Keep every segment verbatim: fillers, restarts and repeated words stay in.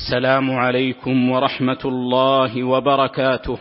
السلام عليكم ورحمة الله وبركاته.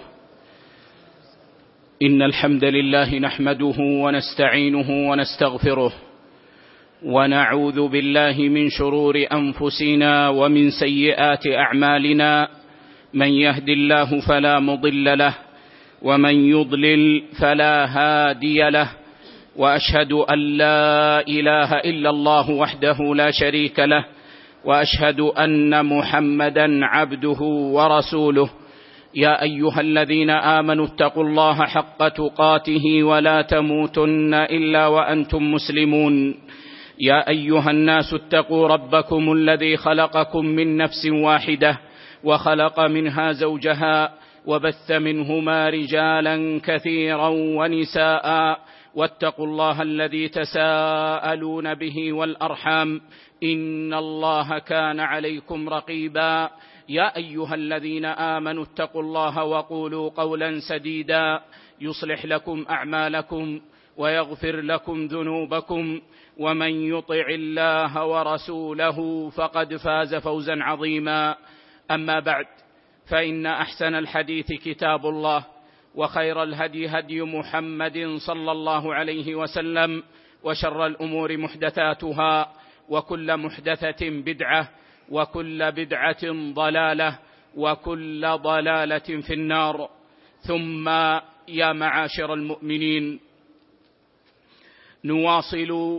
إن الحمد لله نحمده ونستعينه ونستغفره، ونعوذ بالله من شرور أنفسنا ومن سيئات أعمالنا. من يهد الله فلا مضل له، ومن يضلل فلا هادي له، وأشهد أن لا إله إلا الله وحده لا شريك له، وأشهد أن محمدًا عبده ورسوله. يا أيها الذين آمنوا اتقوا الله حق تقاته ولا تموتن إلا وأنتم مسلمون. يا أيها الناس اتقوا ربكم الذي خلقكم من نفس واحدة، وخلق منها زوجها، وبث منهما رجالا كثيرا ونساء، واتقوا الله الذي تساءلون به والأرحام، إن الله كان عليكم رقيبا. يا أيها الذين آمنوا اتقوا الله وقولوا قولا سديدا يصلح لكم أعمالكم ويغفر لكم ذنوبكم، ومن يطع الله ورسوله فقد فاز فوزا عظيما. أما بعد، فإن أحسن الحديث كتاب الله، وخير الهدي هدي محمد صلى الله عليه وسلم، وشر الأمور محدثاتها، وكل محدثة بدعة، وكل بدعة ضلالة، وكل ضلالة في النار. ثم يا معاشر المؤمنين، نواصل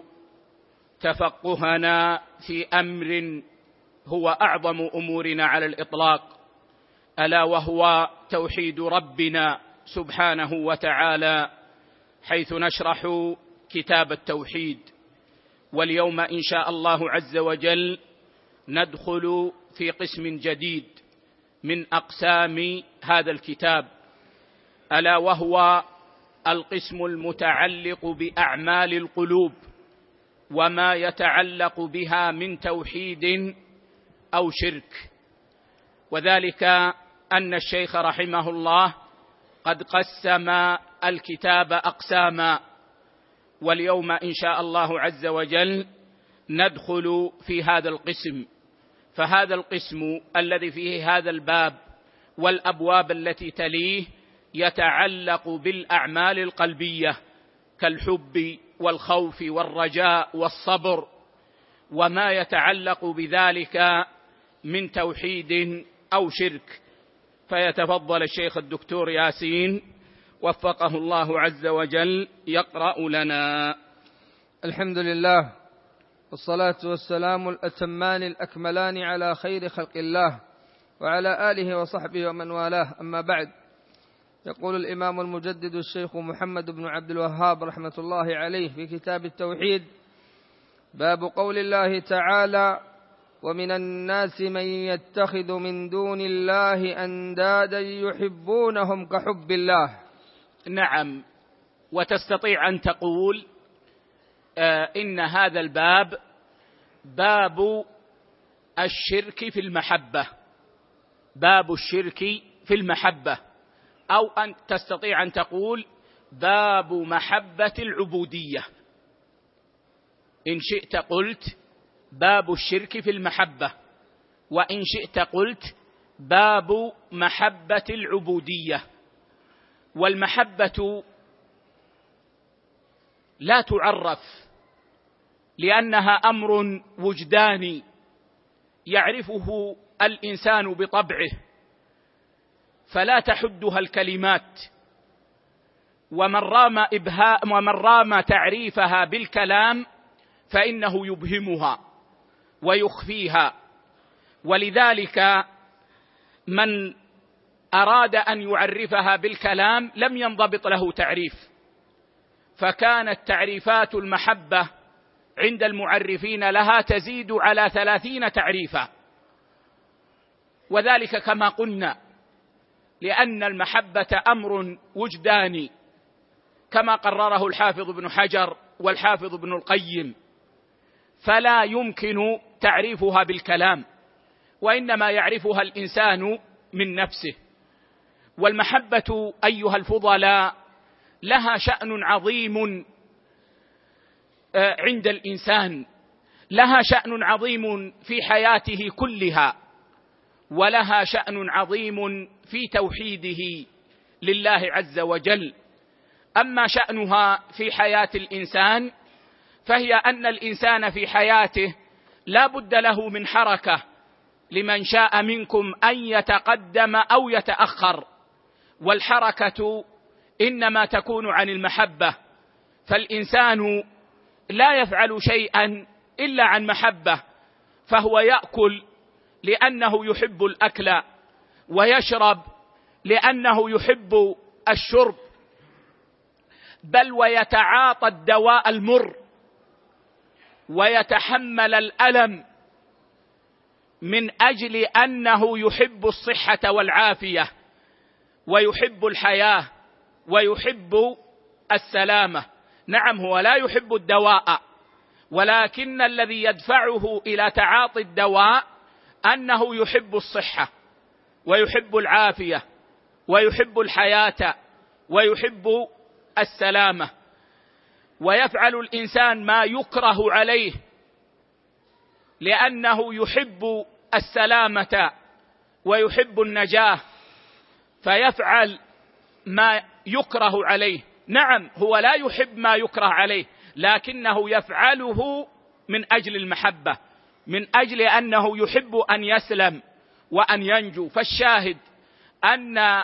تفقهنا في أمر هو أعظم أمورنا على الإطلاق، ألا وهو توحيد ربنا سبحانه وتعالى، حيث نشرح كتاب التوحيد. واليوم إن شاء الله عز وجل ندخل في قسم جديد من أقسام هذا الكتاب، ألا وهو القسم المتعلق بأعمال القلوب وما يتعلق بها من توحيد أو شرك. وذلك أن الشيخ رحمه الله قد قسم الكتاب أقساما، واليوم إن شاء الله عز وجل ندخل في هذا القسم. فهذا القسم الذي فيه هذا الباب والأبواب التي تليه يتعلق بالأعمال القلبية كالحب والخوف والرجاء والصبر، وما يتعلق بذلك من توحيد أو شرك. فيتفضل الشيخ الدكتور ياسين وفقه الله عز وجل يقرأ لنا. الحمد لله، والصلاة والسلام الأتمان الأكملان على خير خلق الله وعلى آله وصحبه ومن والاه، أما بعد. يقول الإمام المجدد الشيخ محمد بن عبد الوهاب رحمة الله عليه في كتاب التوحيد: باب قول الله تعالى: ومن الناس من يتخذ من دون الله أندادا يحبونهم كحب الله. نعم، وتستطيع أن تقول آه إن هذا الباب باب الشرك في المحبة، باب الشرك في المحبة، أو أن تستطيع أن تقول باب محبة العبودية. إن شئت قلت باب الشرك في المحبة، وإن شئت قلت باب محبة العبودية. والمحبة لا تعرف، لأنها أمر وجداني يعرفه الإنسان بطبعه، فلا تحدها الكلمات. ومن رام إبهاء ومن رام تعريفها بالكلام فإنه يبهمها ويخفيها. ولذلك من أراد أن يعرفها بالكلام لم ينضبط له تعريف، فكانت تعريفات المحبة عند المعرفين لها تزيد على ثلاثين تعريفا. وذلك كما قلنا لأن المحبة أمر وجداني كما قرره الحافظ ابن حجر والحافظ ابن القيم، فلا يمكن تعريفها بالكلام، وإنما يعرفها الإنسان من نفسه. والمحبة أيها الفضلاء لها شأن عظيم عند الإنسان، لها شأن عظيم في حياته كلها، ولها شأن عظيم في توحيده لله عز وجل. أما شأنها في حياة الإنسان فهي أن الإنسان في حياته لا بد له من حركة، لمن شاء منكم أن يتقدم أو يتأخر، والحركة إنما تكون عن المحبة، فالإنسان لا يفعل شيئا إلا عن محبة، فهو يأكل لأنه يحب الأكل، ويشرب لأنه يحب الشرب، بل ويتعاطى الدواء المر ويتحمل الألم من أجل أنه يحب الصحة والعافية، ويحب الحياة، ويحب السلامة. نعم، هو لا يحب الدواء، ولكن الذي يدفعه إلى تعاطي الدواء أنه يحب الصحة، ويحب العافية، ويحب الحياة، ويحب السلامة. ويفعل الإنسان ما يكره عليه لأنه يحب السلامة ويحب النجاة، فيفعل ما يكره عليه. نعم، هو لا يحب ما يكره عليه، لكنه يفعله من أجل المحبة، من أجل أنه يحب أن يسلم وأن ينجو. فالشاهد أن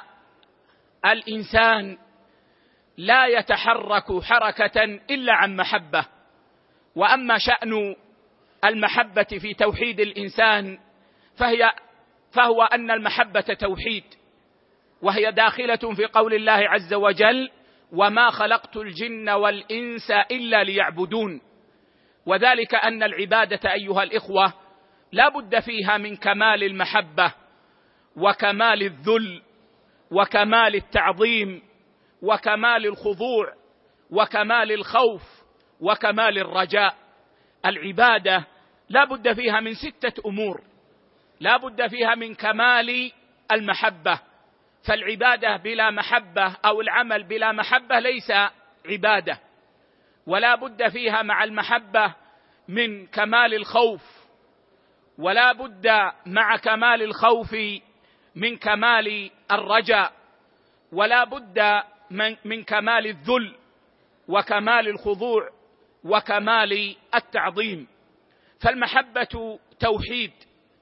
الإنسان لا يتحرك حركة إلا عن محبة. وأما شأن المحبة في توحيد الإنسان فهي فهو أن المحبة توحيد، وهي داخلة في قول الله عز وجل: وما خلقت الجن والإنس إلا ليعبدون. وذلك أن العبادة أيها الإخوة لا بد فيها من كمال المحبة، وكمال الذل، وكمال التعظيم، وكمال الخضوع، وكمال الخوف، وكمال الرجاء. العبادة لا بد فيها من ستة أمور، لا بد فيها من كمال المحبة، فالعبادة بلا محبة أو العمل بلا محبة ليس عبادة. ولا بد فيها مع المحبة من كمال الخوف، ولا بد مع كمال الخوف من كمال الرجاء، ولا بد من, من كمال الذل، وكمال الخضوع، وكمال التعظيم. فالمحبة توحيد،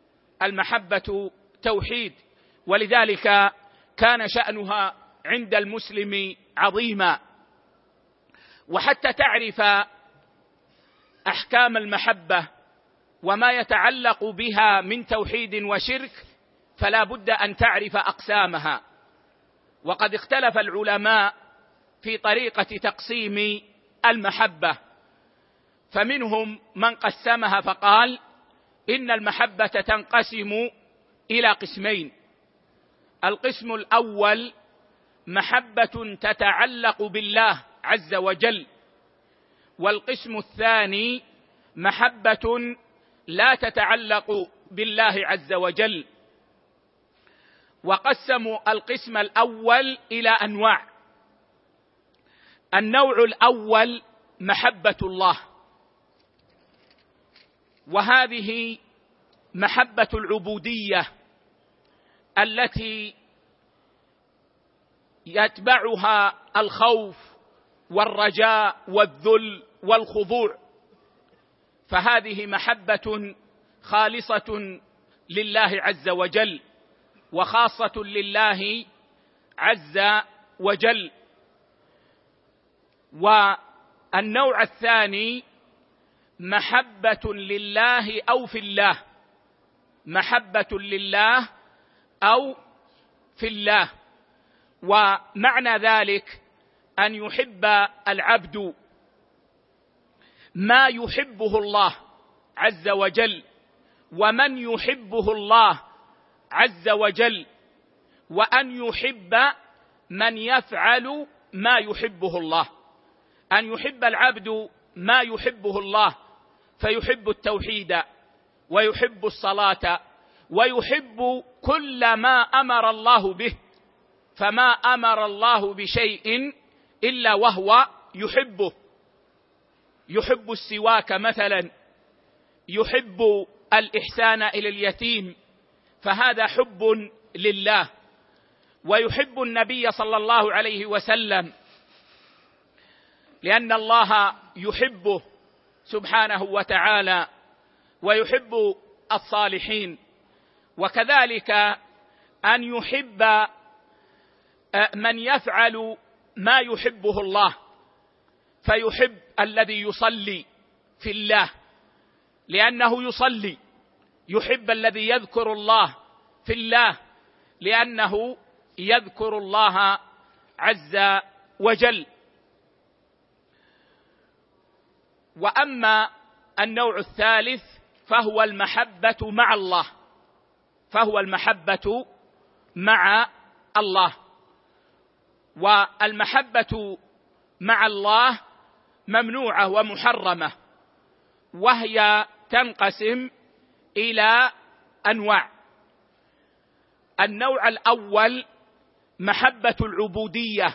المحبة توحيد، ولذلك كان شأنها عند المسلم عظيما. وحتى تعرف أحكام المحبة وما يتعلق بها من توحيد وشرك فلا بد أن تعرف أقسامها. وقد اختلف العلماء في طريقة تقسيم المحبة، فمنهم من قسمها فقال إن المحبة تنقسم إلى قسمين: القسم الأول محبة تتعلق بالله عز وجل، والقسم الثاني محبة لا تتعلق بالله عز وجل. وقسموا القسم الأول إلى أنواع. النوع الأول محبة الله، وهذه محبة العبودية التي يتبعها الخوف والرجاء والذل والخضوع، فهذه محبة خالصة لله عز وجل، وخاصة لله عز وجل. والنوع الثاني محبة لله أو في الله، محبة لله أو في الله. ومعنى ذلك أن يحب العبد ما يحبه الله عز وجل، ومن يحبه الله عز وجل، وأن يحب من يفعل ما يحبه الله. أن يحب العبد ما يحبه الله، فيحب التوحيد، ويحب الصلاة، ويحب كل ما أمر الله به، فما أمر الله بشيء إلا وهو يحبه. يحب السواك مثلا، يحب الإحسان إلى اليتيم، فهذا حب لله. ويحب النبي صلى الله عليه وسلم لأن الله يحبه سبحانه وتعالى ويحب الصالحين. وكذلك أن يحب من يفعل ما يحبه الله، فيحب الذي يصلي في الله لأنه يصلي، يحب الذي يذكر الله في الله لأنه يذكر الله عز وجل. وأما النوع الثالث فهو المحبة مع الله، فهو المحبة مع الله. والمحبة مع الله ممنوعة ومحرمة، وهي تنقسم إلى أنواع. النوع الأول محبة العبودية،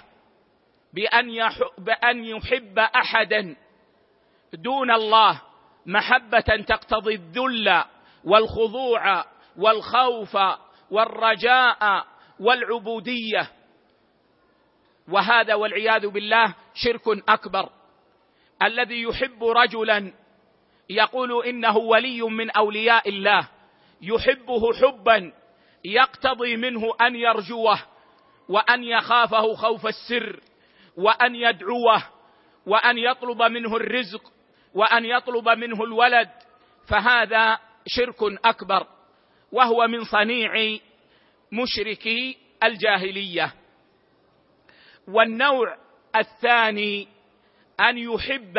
بأن يحب أحدا دون الله محبة تقتضي الذل والخضوع والخوف والرجاء والعبودية، وهذا والعياذ بالله شرك أكبر. الذي يحب رجلا يقول إنه ولي من أولياء الله، يحبه حبا يقتضي منه أن يرجوه وأن يخافه خوف السر وأن يدعوه وأن يطلب منه الرزق وأن يطلب منه الولد، فهذا شرك أكبر، وهو من صنيع مشركي الجاهلية. والنوع الثاني أن يحب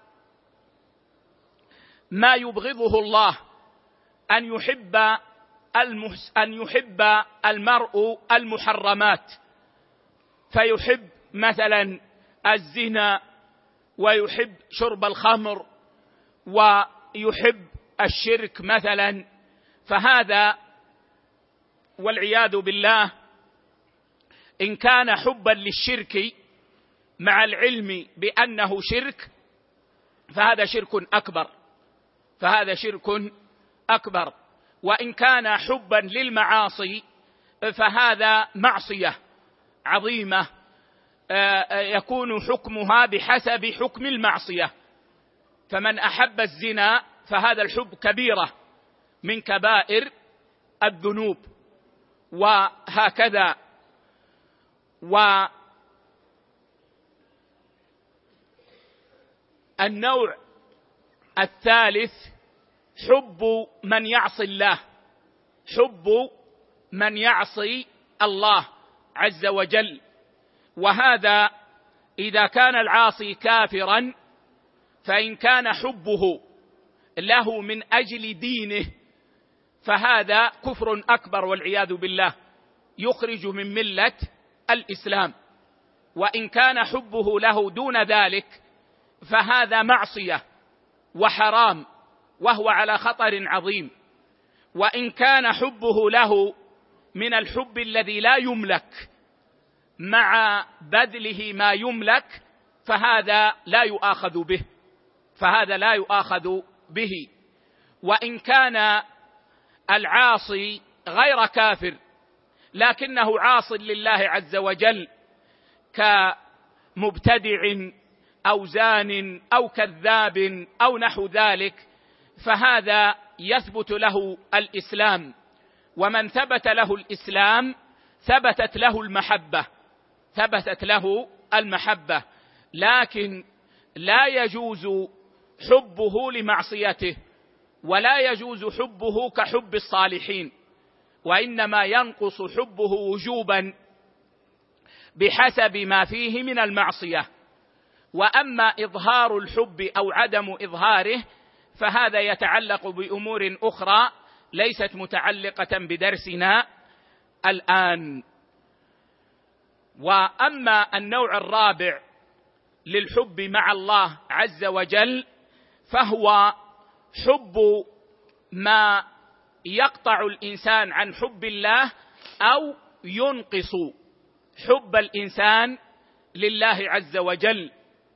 ما يبغضه الله، أن يحب المحس أن يحب المرء المحرمات، فيحب مثلا الزنا ويحب شرب الخمر ويحب الشرك مثلا، فهذا والعياذ بالله إن كان حبا للشرك مع العلم بأنه شرك فهذا شرك أكبر، فهذا شرك أكبر. وإن كان حبا للمعاصي فهذا معصية عظيمة يكون حكمها بحسب حكم المعصية. فمن أحب الزنا فهذا الحب كبيرة من كبائر الذنوب، وهكذا. والنوع الثالث حب من يعصي الله، حب من يعصي الله عز وجل، وهذا إذا كان العاصي كافرا فإن كان حبه له من أجل دينه فهذا كفر أكبر والعياذ بالله، يخرج من ملة الإسلام. وإن كان حبه له دون ذلك فهذا معصية وحرام وهو على خطر عظيم. وإن كان حبه له من الحب الذي لا يملك مع بذله ما يملك فهذا لا يؤاخذ به، فهذا لا يؤاخذ به. وإن كان العاصي غير كافر لكنه عاص لله عز وجل كمبتدع أو زان أو كذاب أو نحو ذلك فهذا يثبت له الإسلام، ومن ثبت له الإسلام ثبتت له المحبة، ثبتت له المحبة، لكن لا يجوز حبه لمعصيته ولا يجوز حبه كحب الصالحين، وإنما ينقص حبه وجوبا بحسب ما فيه من المعصية. وأما إظهار الحب أو عدم إظهاره فهذا يتعلق بأمور أخرى ليست متعلقة بدرسنا الآن. وأما النوع الرابع للحب مع الله عز وجل فهو حب ما يقطع الإنسان عن حب الله أو ينقص حب الإنسان لله عز وجل،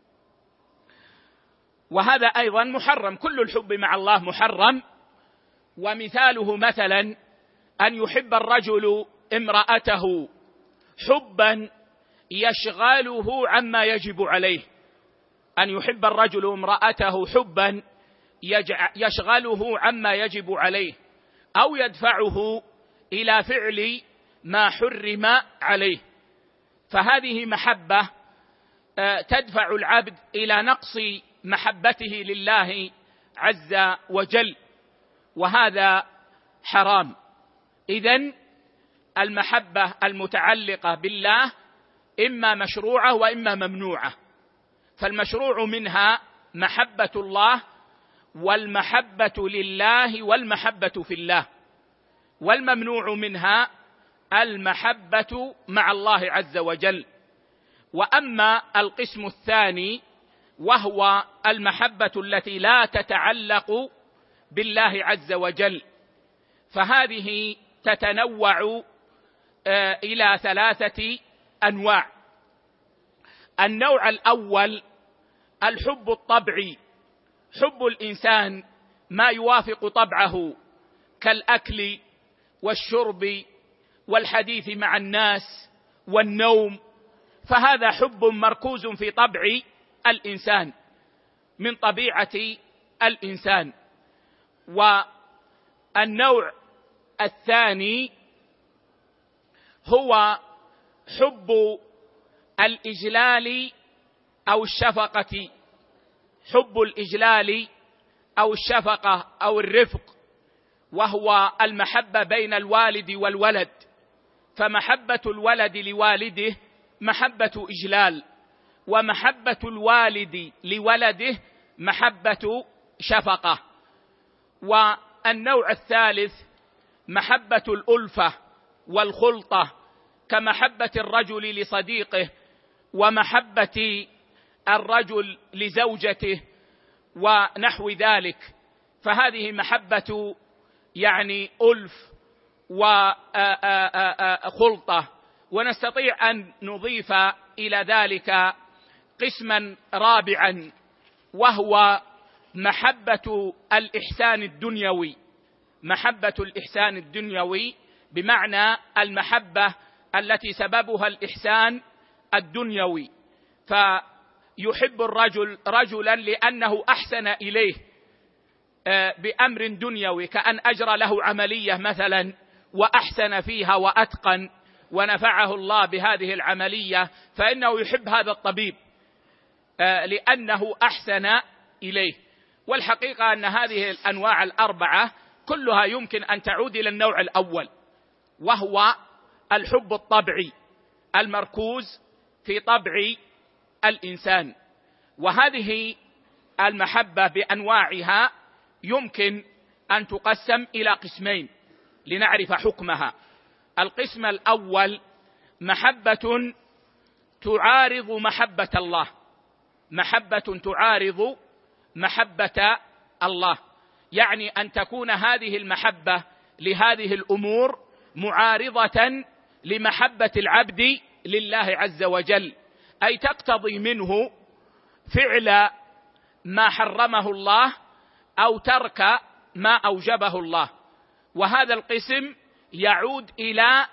وهذا أيضا محرم. كل الحب مع الله محرم، ومثاله مثلا أن يحب الرجل امرأته حبا يشغله عما يجب عليه، أن يحب الرجل امرأته حبا يشغله عما يجب عليه أو يدفعه إلى فعل ما حرم عليه، فهذه محبة تدفع العبد إلى نقص محبته لله عز وجل، وهذا حرام. إذن المحبة المتعلقة بالله إما مشروعة وإما ممنوعة، فالمشروع منها محبة الله والمحبة لله والمحبة في الله، والممنوع منها المحبة مع الله عز وجل. وأما القسم الثاني وهو المحبة التي لا تتعلق بالله عز وجل، فهذه تتنوع إلى ثلاثة أنواع. النوع الأول الحب الطبعي، حب الإنسان ما يوافق طبعه كالأكل والشرب والحديث مع الناس والنوم، فهذا حب مركوز في طبع الإنسان من طبيعة الإنسان. والنوع الثاني هو حب الإجلال أو الشفقة، حب الإجلال أو الشفقة أو الرفق، وهو المحبة بين الوالد والولد، فمحبة الولد لوالده محبة إجلال، ومحبة الوالد لولده محبة شفقة. والنوع الثالث محبة الألفة والخلطة كمحبة الرجل لصديقه ومحبة الرجل لزوجته ونحو ذلك، فهذه محبة يعني ألف وخلطة. ونستطيع أن نضيف إلى ذلك قسما رابعا وهو محبة الإحسان الدنيوي، محبة الإحسان الدنيوي بمعنى المحبة التي سببها الإحسان الدنيوي، فيحب الرجل رجلا لأنه أحسن إليه بأمر دنيوي، كأن أجرى له عملية مثلا وأحسن فيها وأتقن ونفعه الله بهذه العملية، فإنه يحب هذا الطبيب لأنه أحسن إليه. والحقيقة أن هذه الأنواع الأربعة كلها يمكن أن تعود إلى النوع الأول، وهو الحب الطبعي المركوز في طبع الإنسان. وهذه المحبة بأنواعها يمكن أن تقسم إلى قسمين لنعرف حكمها. القسم الأول محبة تعارض محبة الله، محبة تعارض محبة الله، يعني أن تكون هذه المحبة لهذه الأمور معارضة لمحبة العبد لله عز وجل، أي تقتضي منه فعل ما حرمه الله أو ترك ما أوجبه الله. وهذا القسم يعود إلى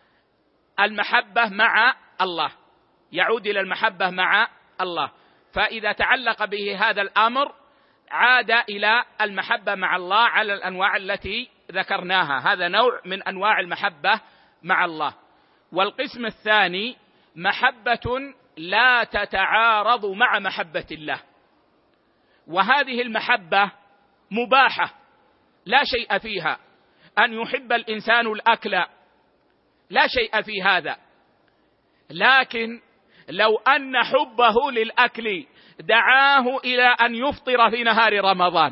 المحبة مع الله، يعود إلى المحبة مع الله، فإذا تعلق به هذا الأمر عاد إلى المحبة مع الله على الأنواع التي ذكرناها. هذا نوع من أنواع المحبة مع الله. والقسم الثاني محبة لا تتعارض مع محبة الله، وهذه المحبة مباحة لا شيء فيها، أن يحب الإنسان الأكل لا شيء في هذا، لكن لو أن حبه للأكل دعاه إلى أن يفطر في نهار رمضان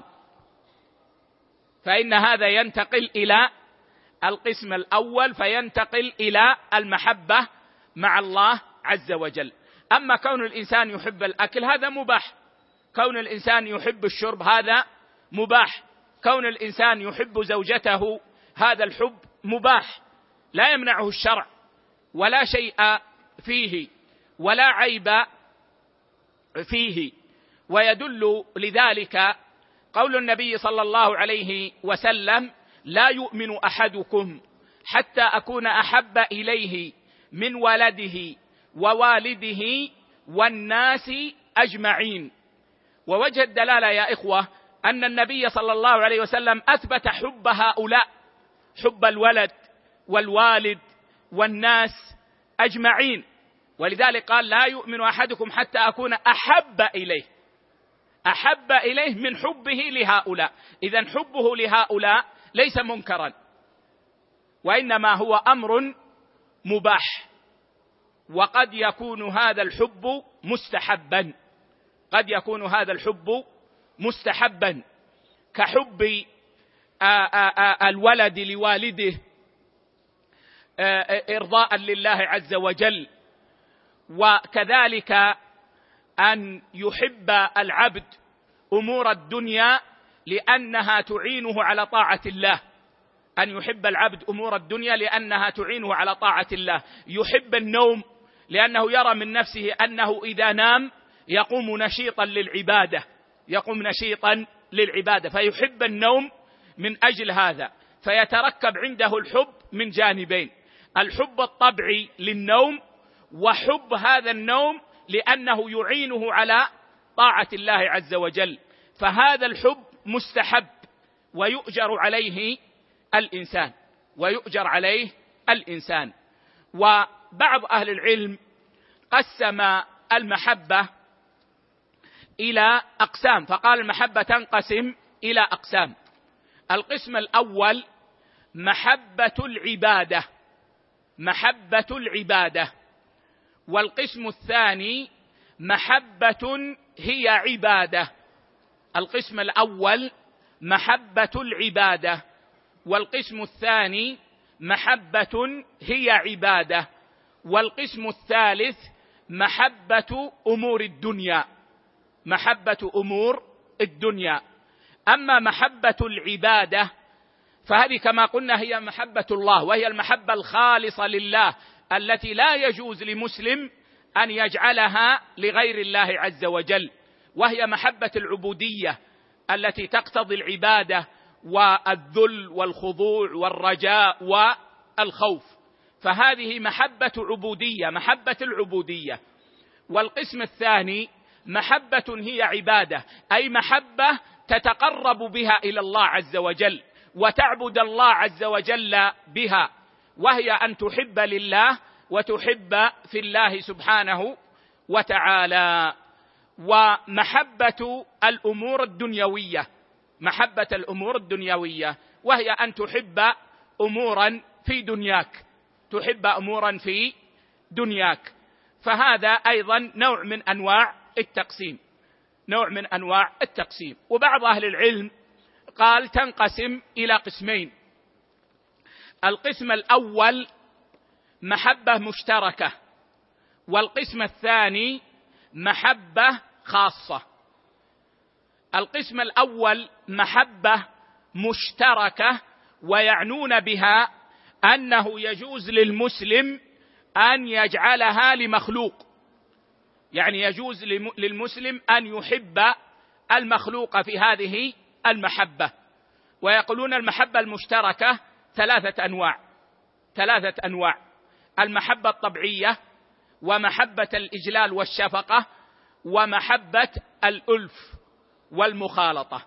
فإن هذا ينتقل إلى القسم الأول، فينتقل إلى المحبة مع الله عز وجل. أما كون الإنسان يحب الأكل هذا مباح، كون الإنسان يحب الشرب هذا مباح، كون الإنسان يحب زوجته هذا الحب مباح لا يمنعه الشرع ولا شيء فيه ولا عيب فيه. ويدل لذلك قول النبي صلى الله عليه وسلم: لا يؤمن أحدكم حتى أكون أحب إليه من ولده ووالده والناس أجمعين. ووجه الدلالة يا إخوة أن النبي صلى الله عليه وسلم أثبت حب هؤلاء، حب الولد والوالد والناس أجمعين، ولذلك قال لا يؤمن أحدكم حتى أكون أحب إليه، أحب إليه من حبه لهؤلاء. إذن حبه لهؤلاء ليس منكرا، وإنما هو أمر مباح، وقد يكون هذا الحب مستحبا، قد يكون هذا الحب مستحبا كحب الولد لوالده إرضاء لله عز وجل، وكذلك أن يحب العبد أمور الدنيا لأنها تعينه على طاعة الله، أن يحب العبد أمور الدنيا لأنها تعينه على طاعة الله. يحب النوم لأنه يرى من نفسه أنه إذا نام يقوم نشيطا للعبادة، يقوم نشيطا للعبادة، فيحب النوم من أجل هذا، فيتركب عنده الحب من جانبين: الحب الطبعي للنوم، وحب هذا النوم لأنه يعينه على طاعة الله عز وجل، فهذا الحب مستحب ويؤجر عليه الإنسان، ويؤجر عليه الإنسان. وبعض أهل العلم قسم المحبة إلى أقسام، فقال المحبة تنقسم إلى أقسام. القسم الأول محبة العبادة، محبة العبادة. والقسم الثاني محبة هي عبادة. القسم الأول محبة العبادة، والقسم الثاني محبة هي عبادة، والقسم الثالث محبة أمور الدنيا، محبة أمور الدنيا. أما محبة العبادة فهذه كما قلنا هي محبة الله، وهي المحبة الخالصة لله التي لا يجوز لمسلم أن يجعلها لغير الله عز وجل، وهي محبة العبودية التي تقتضي العبادة والذل والخضوع والرجاء والخوف، فهذه محبة عبودية، محبة العبودية. والقسم الثاني محبة هي عبادة، أي محبة تتقرب بها إلى الله عز وجل وتعبد الله عز وجل بها، وهي أن تحب لله وتحب في الله سبحانه وتعالى. ومحبة الأمور الدنيوية، محبة الأمور الدنيوية، وهي أن تحب أمورا في دنياك، تحب أمورا في دنياك، فهذا أيضا نوع من أنواع التقسيم، نوع من أنواع التقسيم. وبعض أهل العلم قال تنقسم إلى قسمين: القسم الأول محبة مشتركة، والقسم الثاني محبة خاصة. القسم الأول محبة مشتركة، ويعنون بها أنه يجوز للمسلم أن يجعلها لمخلوق، يعني يجوز للمسلم أن يحب المخلوق في هذه المحبة. ويقولون المحبة المشتركة ثلاثة أنواع، ثلاثة أنواع: المحبة الطبيعية، ومحبة الإجلال والشفقة، ومحبة الألف والمخالطة.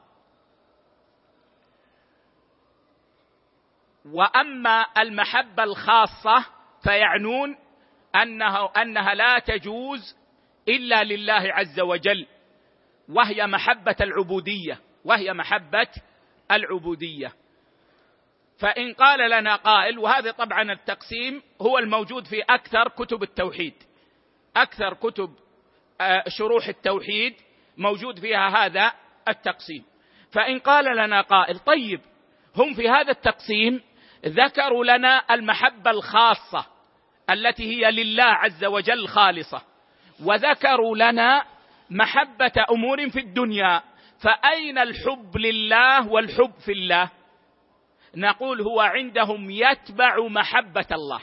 وأما المحبة الخاصة فيعنون أنه أنها لا تجوز إلا لله عز وجل، وهي محبة العبودية، وهي محبة العبودية. فإن قال لنا قائل، وهذا طبعا التقسيم هو الموجود في أكثر كتب التوحيد، أكثر كتب شروح التوحيد موجود فيها هذا التقسيم. فإن قال لنا قائل طيب هم في هذا التقسيم ذكروا لنا المحبة الخاصة التي هي لله عز وجل خالصة، وذكروا لنا محبة أمور في الدنيا، فأين الحب لله والحب في الله؟ نقول هو عندهم يتبع محبة الله،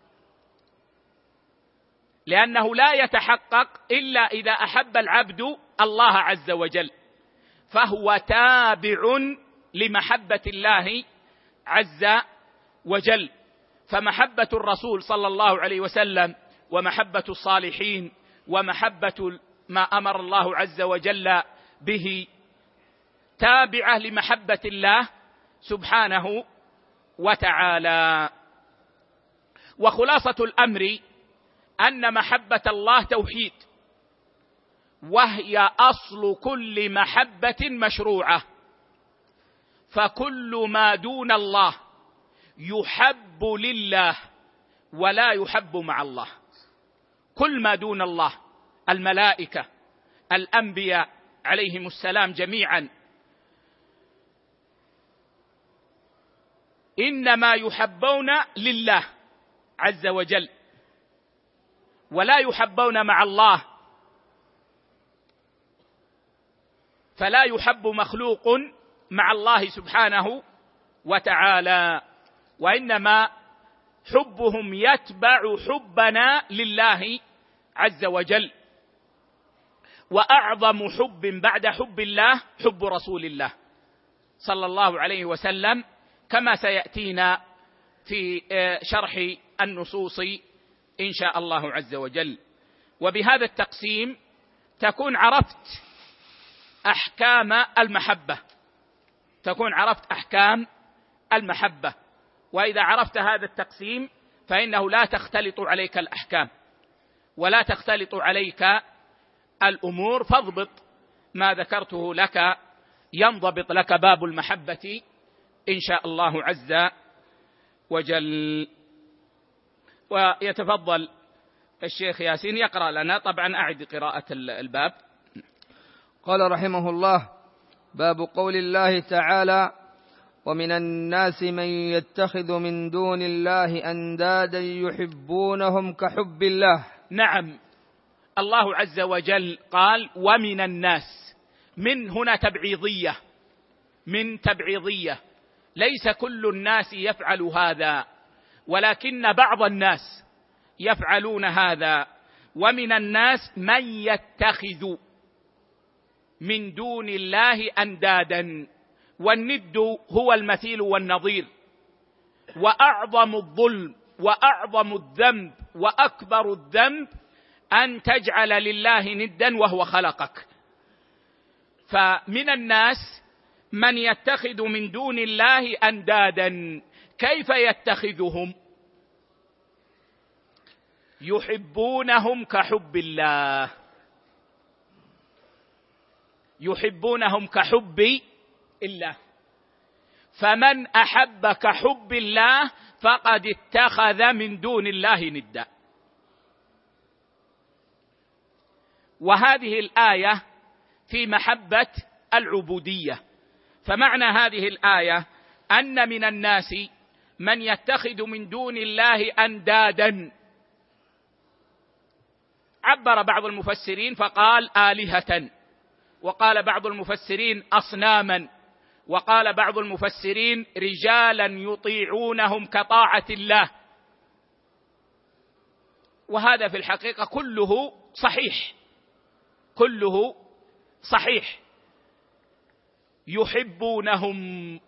لأنه لا يتحقق إلا إذا أحب العبد الله عز وجل، فهو تابع لمحبة الله عز وجل. فمحبة الرسول صلى الله عليه وسلم ومحبة الصالحين ومحبة ما أمر الله عز وجل به تابعة لمحبة الله سبحانه وتعالى. وخلاصة الأمر أن محبة الله توحيد، وهي أصل كل محبة مشروعة، فكل ما دون الله يحب لله ولا يحب مع الله. كل ما دون الله، الملائكة، الأنبياء عليهم السلام جميعا، إنما يحبون لله عز وجل ولا يحبون مع الله، فلا يحب مخلوق مع الله سبحانه وتعالى، وإنما حبهم يتبع حبنا لله عز وجل. وأعظم حب بعد حب الله حب رسول الله صلى الله عليه وسلم، كما سيأتينا في شرح النصوص إن شاء الله عز وجل. وبهذا التقسيم تكون عرفت أحكام المحبة، تكون عرفت أحكام المحبة. وإذا عرفت هذا التقسيم فإنه لا تختلط عليك الأحكام ولا تختلط عليك الأمور، فاضبط ما ذكرته لك ينضبط لك باب المحبة إن شاء الله عز وجل. ويتفضل الشيخ ياسين يقرأ لنا، طبعا أعد قراءة الباب. قال رحمه الله: باب قول الله تعالى: ومن الناس من يتخذ من دون الله أندادا يحبونهم كحب الله. نعم، الله عز وجل قال ومن الناس، من هنا تبعيضية، من تبعيضية، ليس كل الناس يفعل هذا، ولكن بعض الناس يفعلون هذا. ومن الناس من يتخذ من دون الله أندادا، والند هو المثيل والنظير. وأعظم الظلم وأعظم الذنب وأكبر الذنب أن تجعل لله ندا وهو خلقك. فمن الناس من يتخذ من دون الله أندادا. كيف يتخذهم؟ يحبونهم كحب الله، يحبونهم كحب الله. فمن أحب كحب الله فقد اتخذ من دون الله ندا. وهذه الآية في محبة العبودية. فمعنى هذه الآية أن من الناس من يتخذ من دون الله أندادا. عبر بعض المفسرين فقال آلهة، وقال بعض المفسرين أصناما، وقال بعض المفسرين رجالا يطيعونهم كطاعة الله. وهذا في الحقيقة كله صحيح، كله صحيح. يحبونهم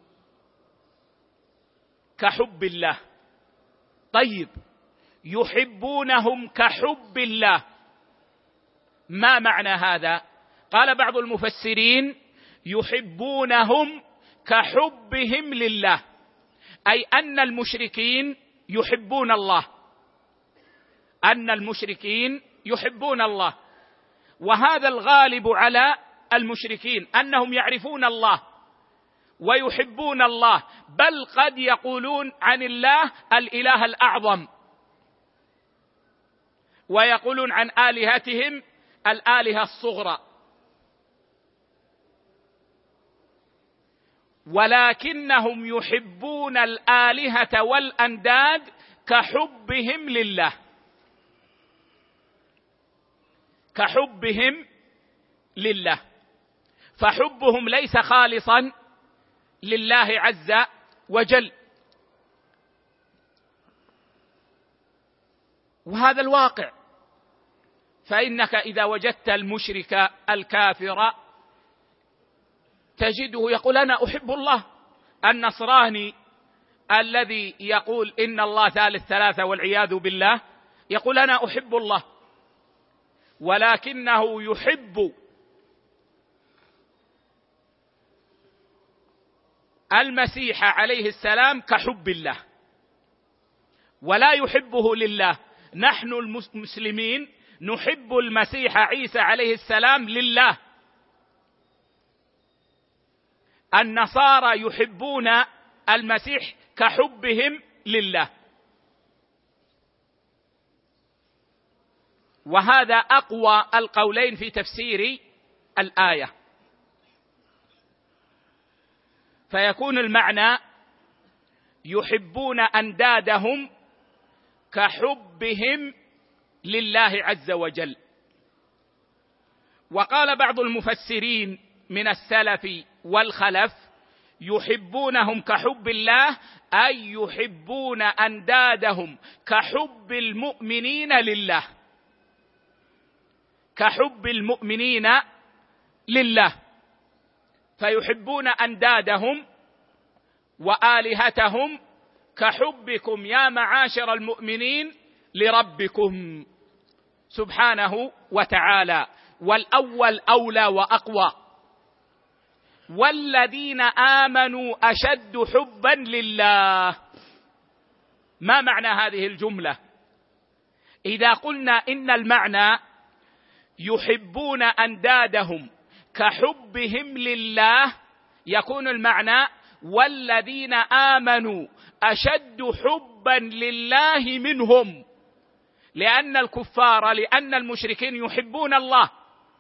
كحب الله. طيب، يحبونهم كحب الله، ما معنى هذا؟ قال بعض المفسرين يحبونهم كحبهم لله، أي أن المشركين يحبون الله، أن المشركين يحبون الله. وهذا الغالب على المشركين أنهم يعرفون الله ويحبون الله، بل قد يقولون عن الله الإله الأعظم، ويقولون عن آلهتهم الآلهة الصغرى. ولكنهم يحبون الآلهة والأنداد كحبهم لله، كحبهم لله. فحبهم ليس خالصا لله عز وجل، وهذا الواقع. فإنك إذا وجدت المشرك الكافر تجده يقول أنا أحب الله، النصراني الذي يقول إن الله ثالث ثلاثة والعياذ بالله يقول أنا أحب الله، ولكنه يحب المسيح عليه السلام كحب الله ولا يحبه لله. نحن المسلمين نحب المسيح عيسى عليه السلام لله، النصارى يحبون المسيح كحبهم لله. وهذا أقوى القولين في تفسير الآية. فيكون المعنى يحبون أندادهم كحبهم لله عز وجل. وقال بعض المفسرين من السلف والخلف يحبونهم كحب الله، أي يحبون أندادهم كحب المؤمنين لله، كحب المؤمنين لله، فيحبون أندادهم وآلهتهم كحبكم يا معاشر المؤمنين لربكم سبحانه وتعالى. والأول أولى وأقوى. والذين آمنوا أشد حبا لله. ما معنى هذه الجملة؟ إذا قلنا إن المعنى يحبون أندادهم كحبهم لله، يكون المعنى والذين آمنوا أشد حبا لله منهم، لأن الكفار لأن المشركين يحبون الله،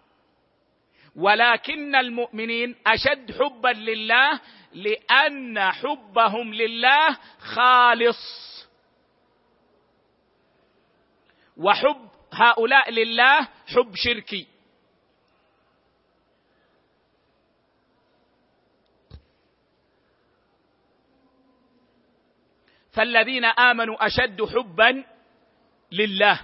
ولكن المؤمنين أشد حبا لله لأن حبهم لله خالص، وحب هؤلاء لله حب شركي. فالذين آمنوا أشد حبا لله.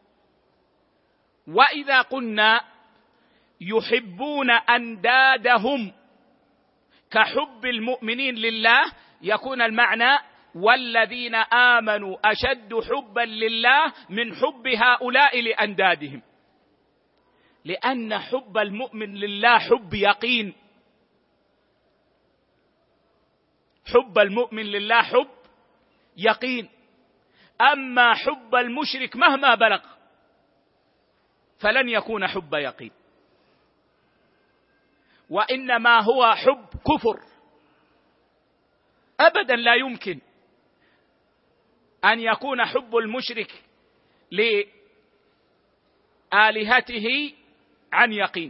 وإذا قلنا يحبون أندادهم كحب المؤمنين لله، يكون المعنى والذين آمنوا أشد حبا لله من حب هؤلاء لأندادهم، لأن حب المؤمن لله حب يقين. حب المؤمن لله حب يقين، أما حب المشرك مهما بلغ فلن يكون حب يقين، وإنما هو حب كفر. أبدا لا يمكن أن يكون حب المشرك لآلهته عن يقين،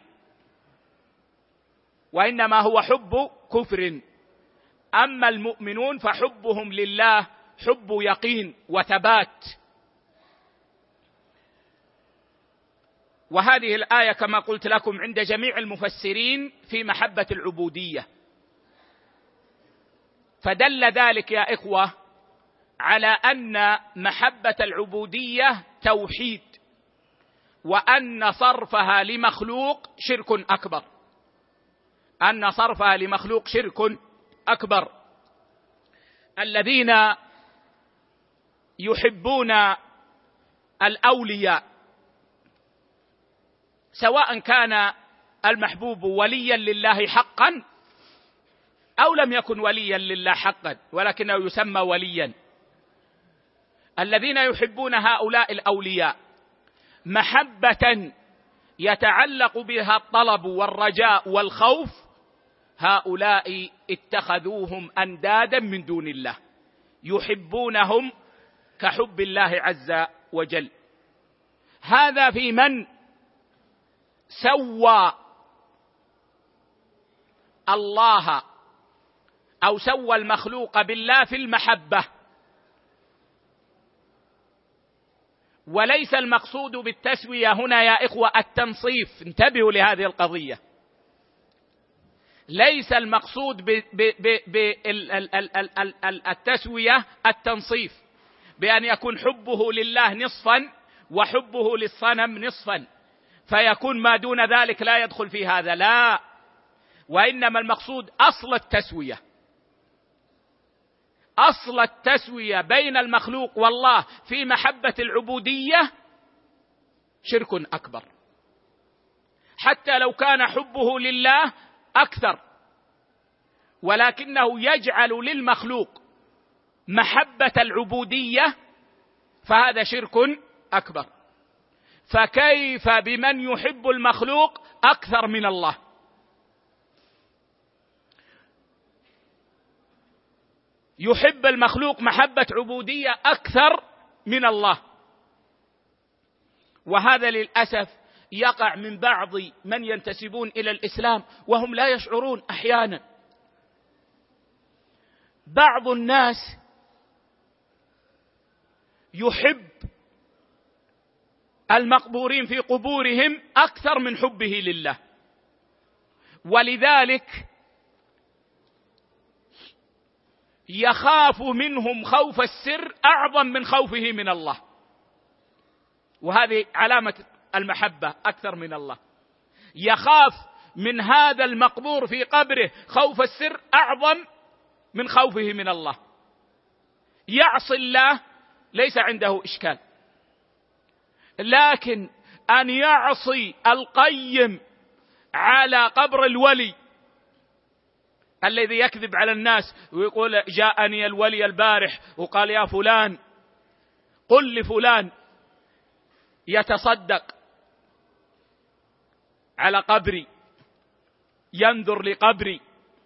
وإنما هو حب كفر. أما المؤمنون فحبهم لله حب يقين وثبات. وهذه الآية كما قلت لكم عند جميع المفسرين في محبة العبودية، فدل ذلك يا إخوة على أن محبة العبودية توحيد، وأن صرفها لمخلوق شرك أكبر، أن صرفها لمخلوق شرك أكبر. الذين يحبون الأولياء سواء كان المحبوب وليا لله حقا أو لم يكن وليا لله حقا ولكنه يسمى وليا، الذين يحبون هؤلاء الأولياء محبة يتعلق بها الطلب والرجاء والخوف، هؤلاء اتخذوهم أندادا من دون الله، يحبونهم كحب الله عز وجل. هذا في من سوى الله أو سوى المخلوق بالله في المحبة. وليس المقصود بالتسوية هنا يا إخوة التنصيف، انتبهوا لهذه القضية. ليس المقصود بالتسوية التنصيف، بأن يكون حبه لله نصفا وحبه للصنم نصفا، فيكون ما دون ذلك لا يدخل في هذا، لا، وإنما المقصود أصل التسوية، أصل التسوية بين المخلوق والله في محبة العبودية شرك أكبر، حتى لو كان حبه لله أكثر، ولكنه يجعل للمخلوق محبة العبودية، فهذا شرك أكبر. فكيف بمن يحب المخلوق أكثر من الله؟ يحب المخلوق محبة عبودية أكثر من الله. وهذا للأسف يقع من بعض من ينتسبون إلى الإسلام وهم لا يشعرون. أحيانا بعض الناس يحب المقبورين في قبورهم أكثر من حبه لله، ولذلك يخاف منهم خوف السر أعظم من خوفه من الله، وهذه علامة المحبة أكثر من الله. يخاف من هذا المقبور في قبره خوف السر أعظم من خوفه من الله. يعصي الله ليس عنده إشكال، لكن أن يعصي القيم على قبر الولي الذي يكذب على الناس ويقول جاءني الولي البارح وقال يا فلان قل لفلان يتصدق على قبري ينظر لقبري،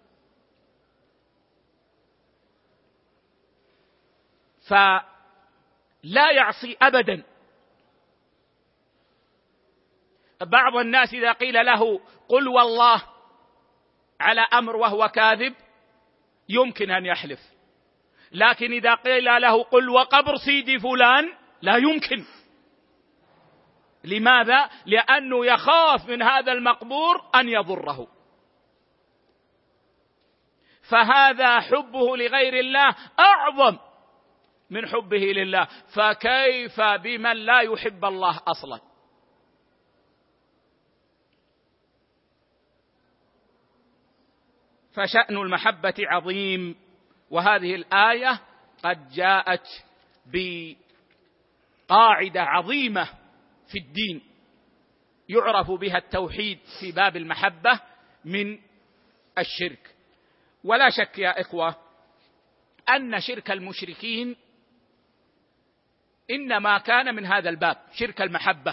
فلا يعصي أبدا. بعض الناس إذا قيل له قل والله على أمر وهو كاذب يمكن أن يحلف، لكن إذا قيل له قل وقبر سيدي فلان لا يمكن. لماذا؟ لأنه يخاف من هذا المقبور أن يضره. فهذا حبه لغير الله أعظم من حبه لله، فكيف بمن لا يحب الله أصلا؟ فشأن المحبة عظيم، وهذه الآية قد جاءت بقاعدة عظيمة في الدين يعرف بها التوحيد في باب المحبة من الشرك. ولا شك يا إخوة أن شرك المشركين إنما كان من هذا الباب، شرك المحبة.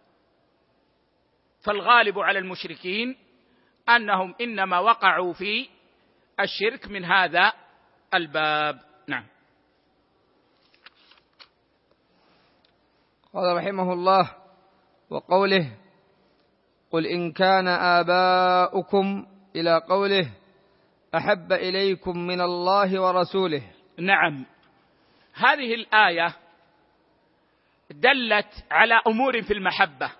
فالغالب على المشركين أنهم إنما وقعوا في الشرك من هذا الباب. نعم. قال رحمه الله: وقوله قل إن كان آباؤكم إلى قوله أحب إليكم من الله ورسوله. نعم، هذه الآية دلت على أمور في المحبة.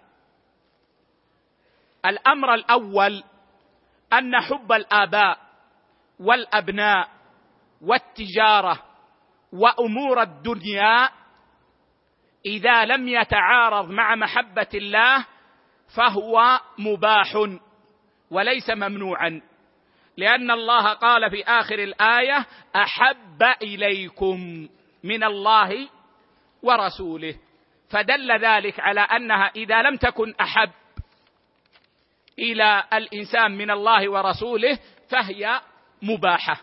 الأمر الأول أن حب الآباء والأبناء والتجارة وأمور الدنيا إذا لم يتعارض مع محبة الله فهو مباح وليس ممنوعا، لأن الله قال في آخر الآية أحب إليكم من الله ورسوله، فدل ذلك على أنها إذا لم تكن أحب إلى الإنسان من الله ورسوله فهي مباحة.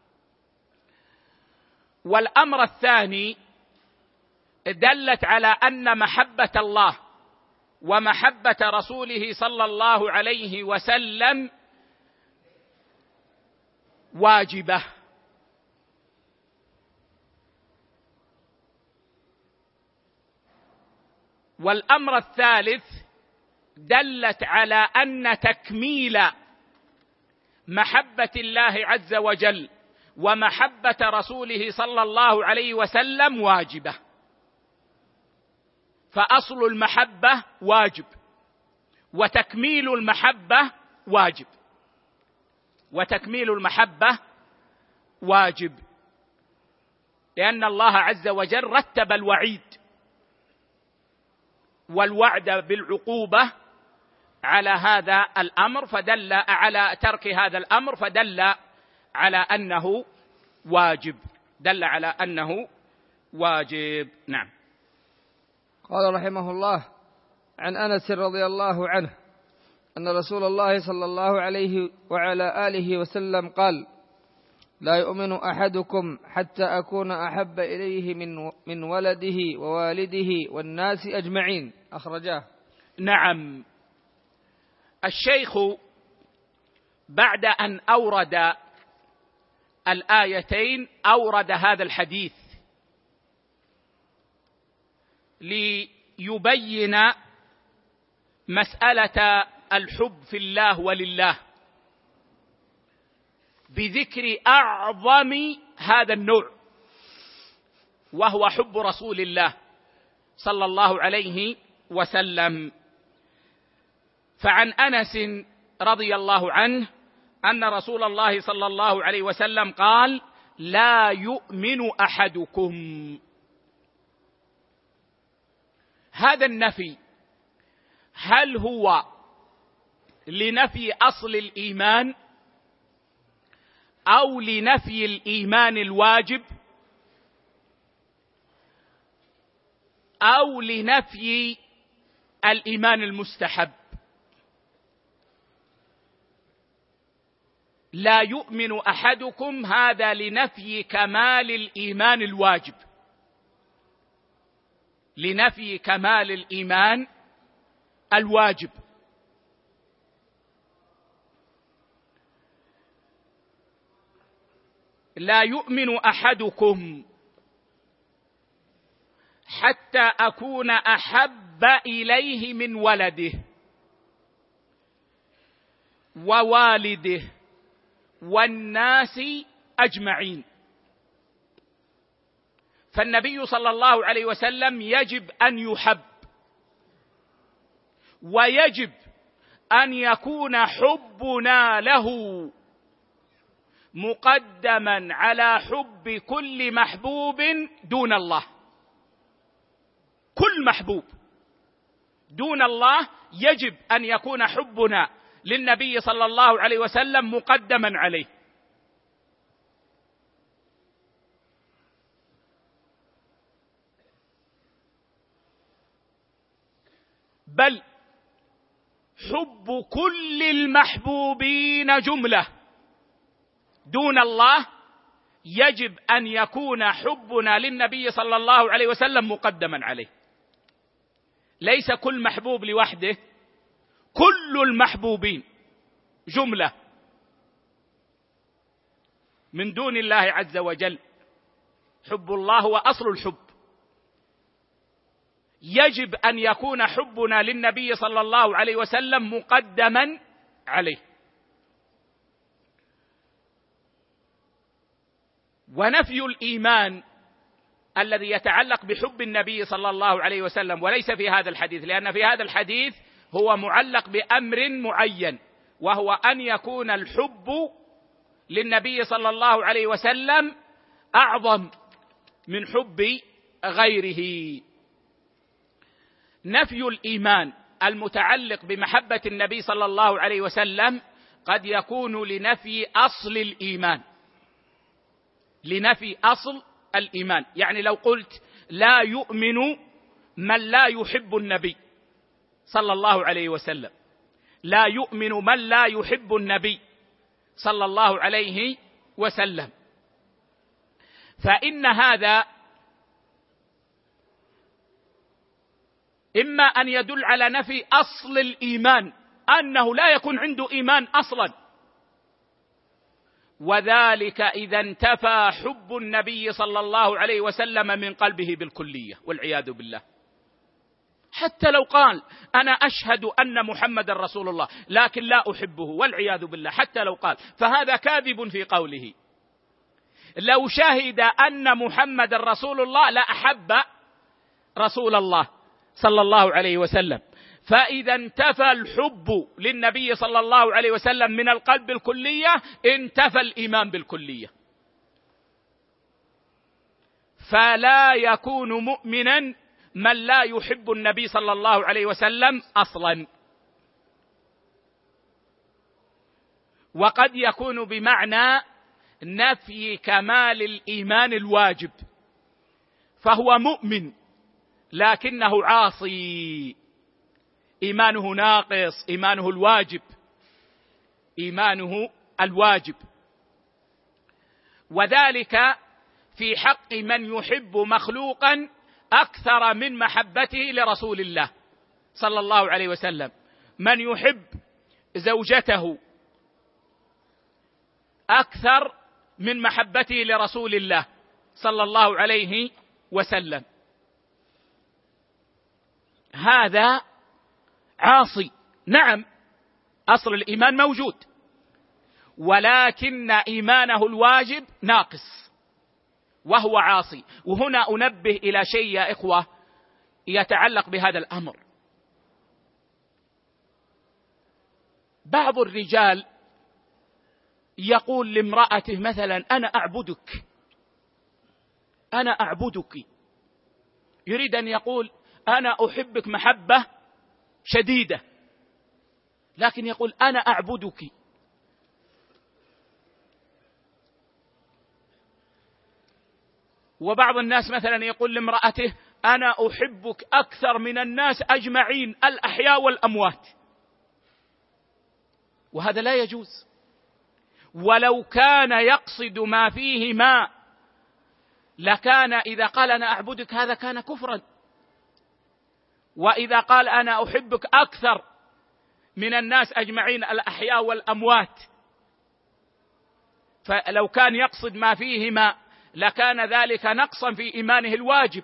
والأمر الثاني دلت على أن محبة الله ومحبة رسوله صلى الله عليه وسلم واجبة. والأمر الثالث دلت على أن تكميل محبة الله عز وجل ومحبة رسوله صلى الله عليه وسلم واجبة. فأصل المحبة واجب، وتكميل المحبة واجب، وتكميل المحبة واجب، لأن الله عز وجل رتب الوعيد والوعد بالعقوبة على هذا الأمر، فدل على ترك هذا الأمر فدل على أنه واجب. دل على أنه واجب. نعم. قال رحمه الله: عن أنس رضي الله عنه أن رسول الله صلى الله عليه وعلى آله وسلم قال: لا يؤمن أحدكم حتى أكون أحب إليه من من ولده ووالده والناس أجمعين. أخرجاه. نعم. الشيخ بعد أن أورد الآيتين أورد هذا الحديث ليبين مسألة الحب في الله ولله بذكر أعظم هذا النوع، وهو حب رسول الله صلى الله عليه وسلم. فعن أنس رضي الله عنه أن رسول الله صلى الله عليه وسلم قال: لا يؤمن أحدكم. هذا النفي هل هو لنفي أصل الإيمان أو لنفي الإيمان الواجب أو لنفي الإيمان المستحب؟ لا يؤمن أحدكم هذا لنفي كمال الإيمان الواجب، لنفي كمال الإيمان الواجب. لا يؤمن أحدكم حتى أكون أحب إليه من ولده ووالده والناس أجمعين. فالنبي صلى الله عليه وسلم يجب أن يحب، ويجب أن يكون حبنا له مقدما على حب كل محبوب دون الله. كل محبوب دون الله يجب أن يكون حبنا للنبي صلى الله عليه وسلم مقدما عليه. بل حب كل المحبوبين جملة دون الله يجب أن يكون حبنا للنبي صلى الله عليه وسلم مقدما عليه. ليس كل محبوب لوحده، كل المحبوبين جملة من دون الله عز وجل. حب الله هو أصل الحب. يجب أن يكون حبنا للنبي صلى الله عليه وسلم مقدما عليه. ونفي الإيمان الذي يتعلق بحب النبي صلى الله عليه وسلم وليس في هذا الحديث، لأن في هذا الحديث هو معلق بأمر معين، وهو أن يكون الحب للنبي صلى الله عليه وسلم أعظم من حب غيره. نفي الإيمان المتعلق بمحبة النبي صلى الله عليه وسلم قد يكون لنفي أصل الإيمان، لنفي أصل الإيمان. يعني لو قلت لا يؤمن من لا يحب النبي صلى الله عليه وسلم، لا يؤمن من لا يحب النبي صلى الله عليه وسلم، فإن هذا إما أن يدل على نفي أصل الإيمان، أنه لا يكون عنده إيمان أصلا، وذلك إذا انتفى حب النبي صلى الله عليه وسلم من قلبه بالكلية والعياذ بالله. حتى لو قال أنا أشهد أن محمد رسول الله لكن لا أحبه والعياذ بالله، حتى لو قال، فهذا كاذب في قوله. لو شهد أن محمد رسول الله لا أحب رسول الله صلى الله عليه وسلم. فإذا انتفى الحب للنبي صلى الله عليه وسلم من القلب بالكلية انتفى الإيمان بالكلية، فلا يكون مؤمنا من لا يحب النبي صلى الله عليه وسلم أصلا. وقد يكون بمعنى نفي كمال الإيمان الواجب، فهو مؤمن لكنه عاصي، إيمانه ناقص، إيمانه الواجب، إيمانه الواجب. وذلك في حق من يحب مخلوقا أكثر من محبته لرسول الله صلى الله عليه وسلم. من يحب زوجته أكثر من محبته لرسول الله صلى الله عليه وسلم، هذا عاصي. نعم، أصل الإيمان موجود، ولكن إيمانه الواجب ناقص وهو عاصي. وهنا أنبه إلى شيء يا إخوة يتعلق بهذا الأمر. بعض الرجال يقول لامرأته مثلا: أنا أعبدك، أنا أعبدك، يريد أن يقول أنا أحبك محبة شديدة، لكن يقول أنا أعبدك. وبعض الناس مثلا يقول لامرأته: أنا أحبك أكثر من الناس أجمعين الأحياء والأموات، وهذا لا يجوز. ولو كان يقصد ما فيه ما لكان إذا قال أنا أعبدك هذا كان كفرا، وإذا قال أنا أحبك أكثر من الناس أجمعين الأحياء والأموات، فلو كان يقصد ما فيه ما لكان ذلك نقصا في إيمانه الواجب،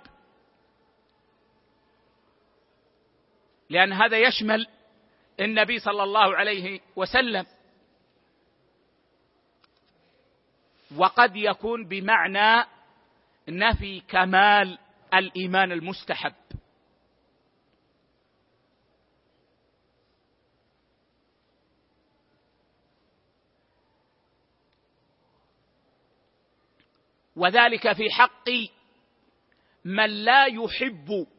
لأن هذا يشمل النبي صلى الله عليه وسلم. وقد يكون بمعنى نفي كمال الإيمان المستحب. وذلك في حق من لا يحب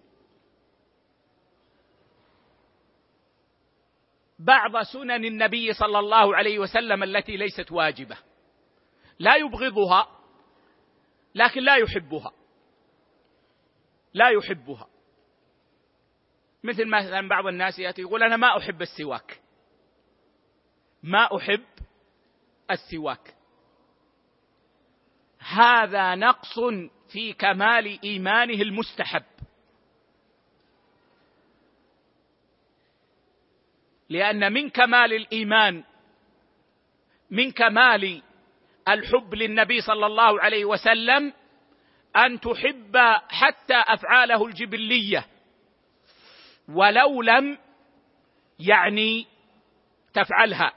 بعض سنن النبي صلى الله عليه وسلم التي ليست واجبة، لا يبغضها لكن لا يحبها، لا يحبها. مثل مثلا بعض الناس يأتي يقول أنا ما أحب السواك، ما أحب السواك، هذا نقص في كمال إيمانه المستحب، لأن من كمال الإيمان، من كمال الحب للنبي صلى الله عليه وسلم أن تحب حتى أفعاله الجبلية ولو لم يعني تفعلها.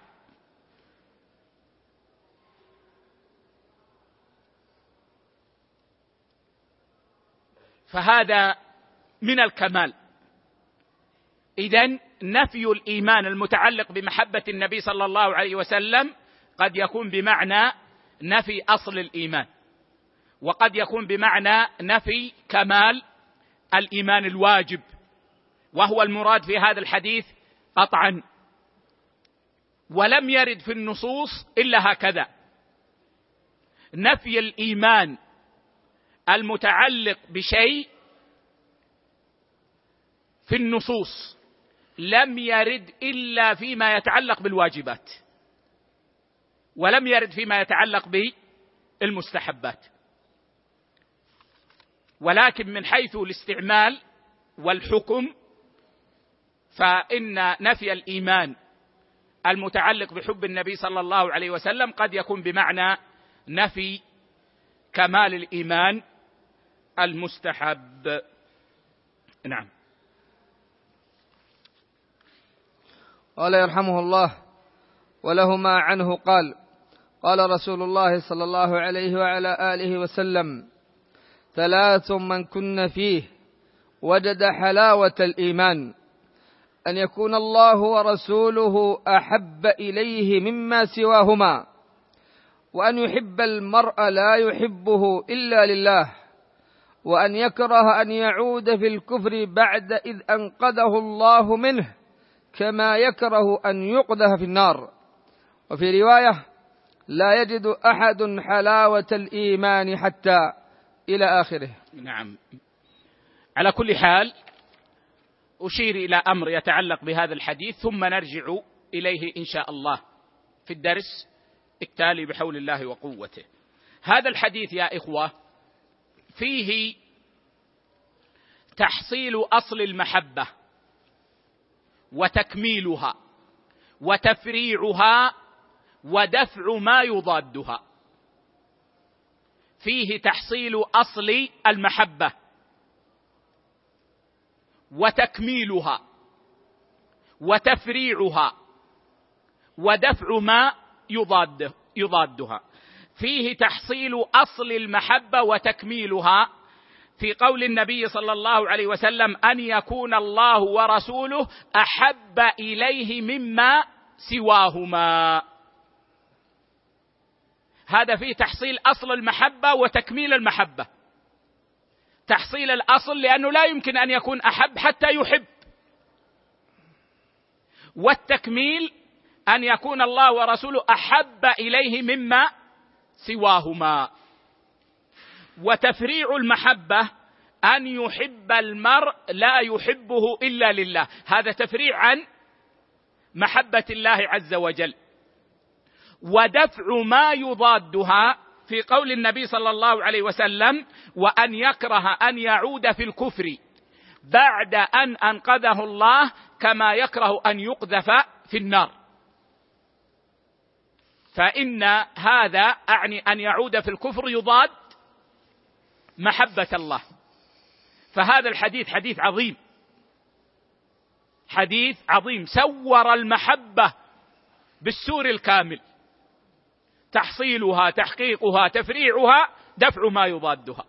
فهذا من الكمال. إذن نفي الإيمان المتعلق بمحبة النبي صلى الله عليه وسلم قد يكون بمعنى نفي أصل الإيمان، وقد يكون بمعنى نفي كمال الإيمان الواجب، وهو المراد في هذا الحديث قطعا. ولم يرد في النصوص إلا هكذا، نفي الإيمان المتعلق بشيء في النصوص لم يرد إلا فيما يتعلق بالواجبات، ولم يرد فيما يتعلق بالمستحبات. ولكن من حيث الاستعمال والحكم فإن نفي الإيمان المتعلق بحب النبي صلى الله عليه وسلم قد يكون بمعنى نفي كمال الإيمان المستحب. نعم. قال يرحمه الله: ولهما عنه قال: قال رسول الله صلى الله عليه وعلى آله وسلم: ثلاث من كن فيه وجد حلاوة الإيمان، أن يكون الله ورسوله أحب إليه مما سواهما، وأن يحب المرء لا يحبه إلا لله، وأن يكره أن يعود في الكفر بعد إذ أنقذه الله منه، كما يكره أن يقذف في النار. وفي رواية: لا يجد أحد حلاوة الإيمان حتى إلى آخره. نعم. على كل حال أشير إلى أمر يتعلق بهذا الحديث ثم نرجع إليه إن شاء الله في الدرس التالي بحول الله وقوته. هذا الحديث يا إخوة فيه تحصيل أصل المحبة وتكميلها وتفريعها ودفع ما يضادها. فيه تحصيل أصل المحبة وتكميلها وتفريعها ودفع ما يضاد يضادها. فيه تحصيل أصل المحبة وتكميلها في قول النبي صلى الله عليه وسلم أن يكون الله ورسوله أحب إليه مما سواهما. هذا فيه تحصيل أصل المحبة وتكميل المحبة. تحصيل الأصل لأنه لا يمكن أن يكون أحب حتى يحب، والتكميل أن يكون الله ورسوله أحب إليه مما سواهما. وتفريع المحبة أن يحب المرء لا يحبه إلا لله، هذا تفريع عن محبة الله عز وجل. ودفع ما يضادها في قول النبي صلى الله عليه وسلم وأن يكره أن يعود في الكفر بعد أن أنقذه الله كما يكره أن يقذف في النار. فإن هذا أعني أن يعود في الكفر يضاد محبة الله. فهذا الحديث حديث عظيم، حديث عظيم سور المحبة بالسور الكامل، تحصيلها تحقيقها تفريعها دفع ما يضادها.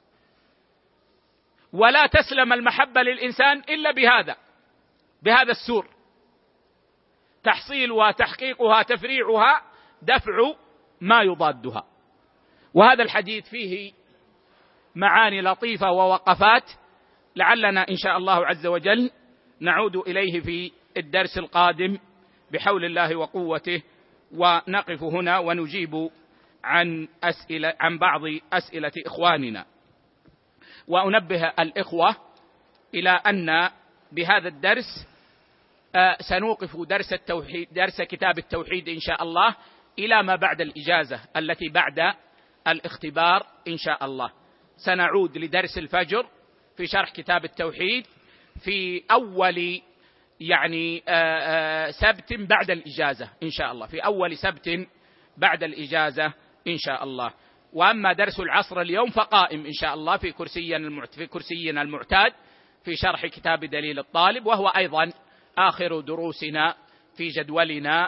ولا تسلم المحبة للإنسان إلا بهذا بهذا السور، تحصيلها تحقيقها تفريعها دفع ما يضادها. وهذا الحديث فيه معاني لطيفة ووقفات لعلنا إن شاء الله عز وجل نعود إليه في الدرس القادم بحول الله وقوته، ونقف هنا ونجيب عن أسئلة عن بعض أسئلة إخواننا. وأنبه الإخوة إلى أن بهذا الدرس سنوقف درس التوحيد درس كتاب التوحيد إن شاء الله إلى ما بعد الإجازة التي بعد الاختبار إن شاء الله. سنعود لدرس الفجر في شرح كتاب التوحيد في أول يعني سبت بعد الإجازة إن شاء الله، في أول سبت بعد الإجازة إن شاء الله. وأما درس العصر اليوم فقائم إن شاء الله في كرسينا في كرسينا المعتاد في شرح كتاب دليل الطالب، وهو أيضا آخر دروسنا في جدولنا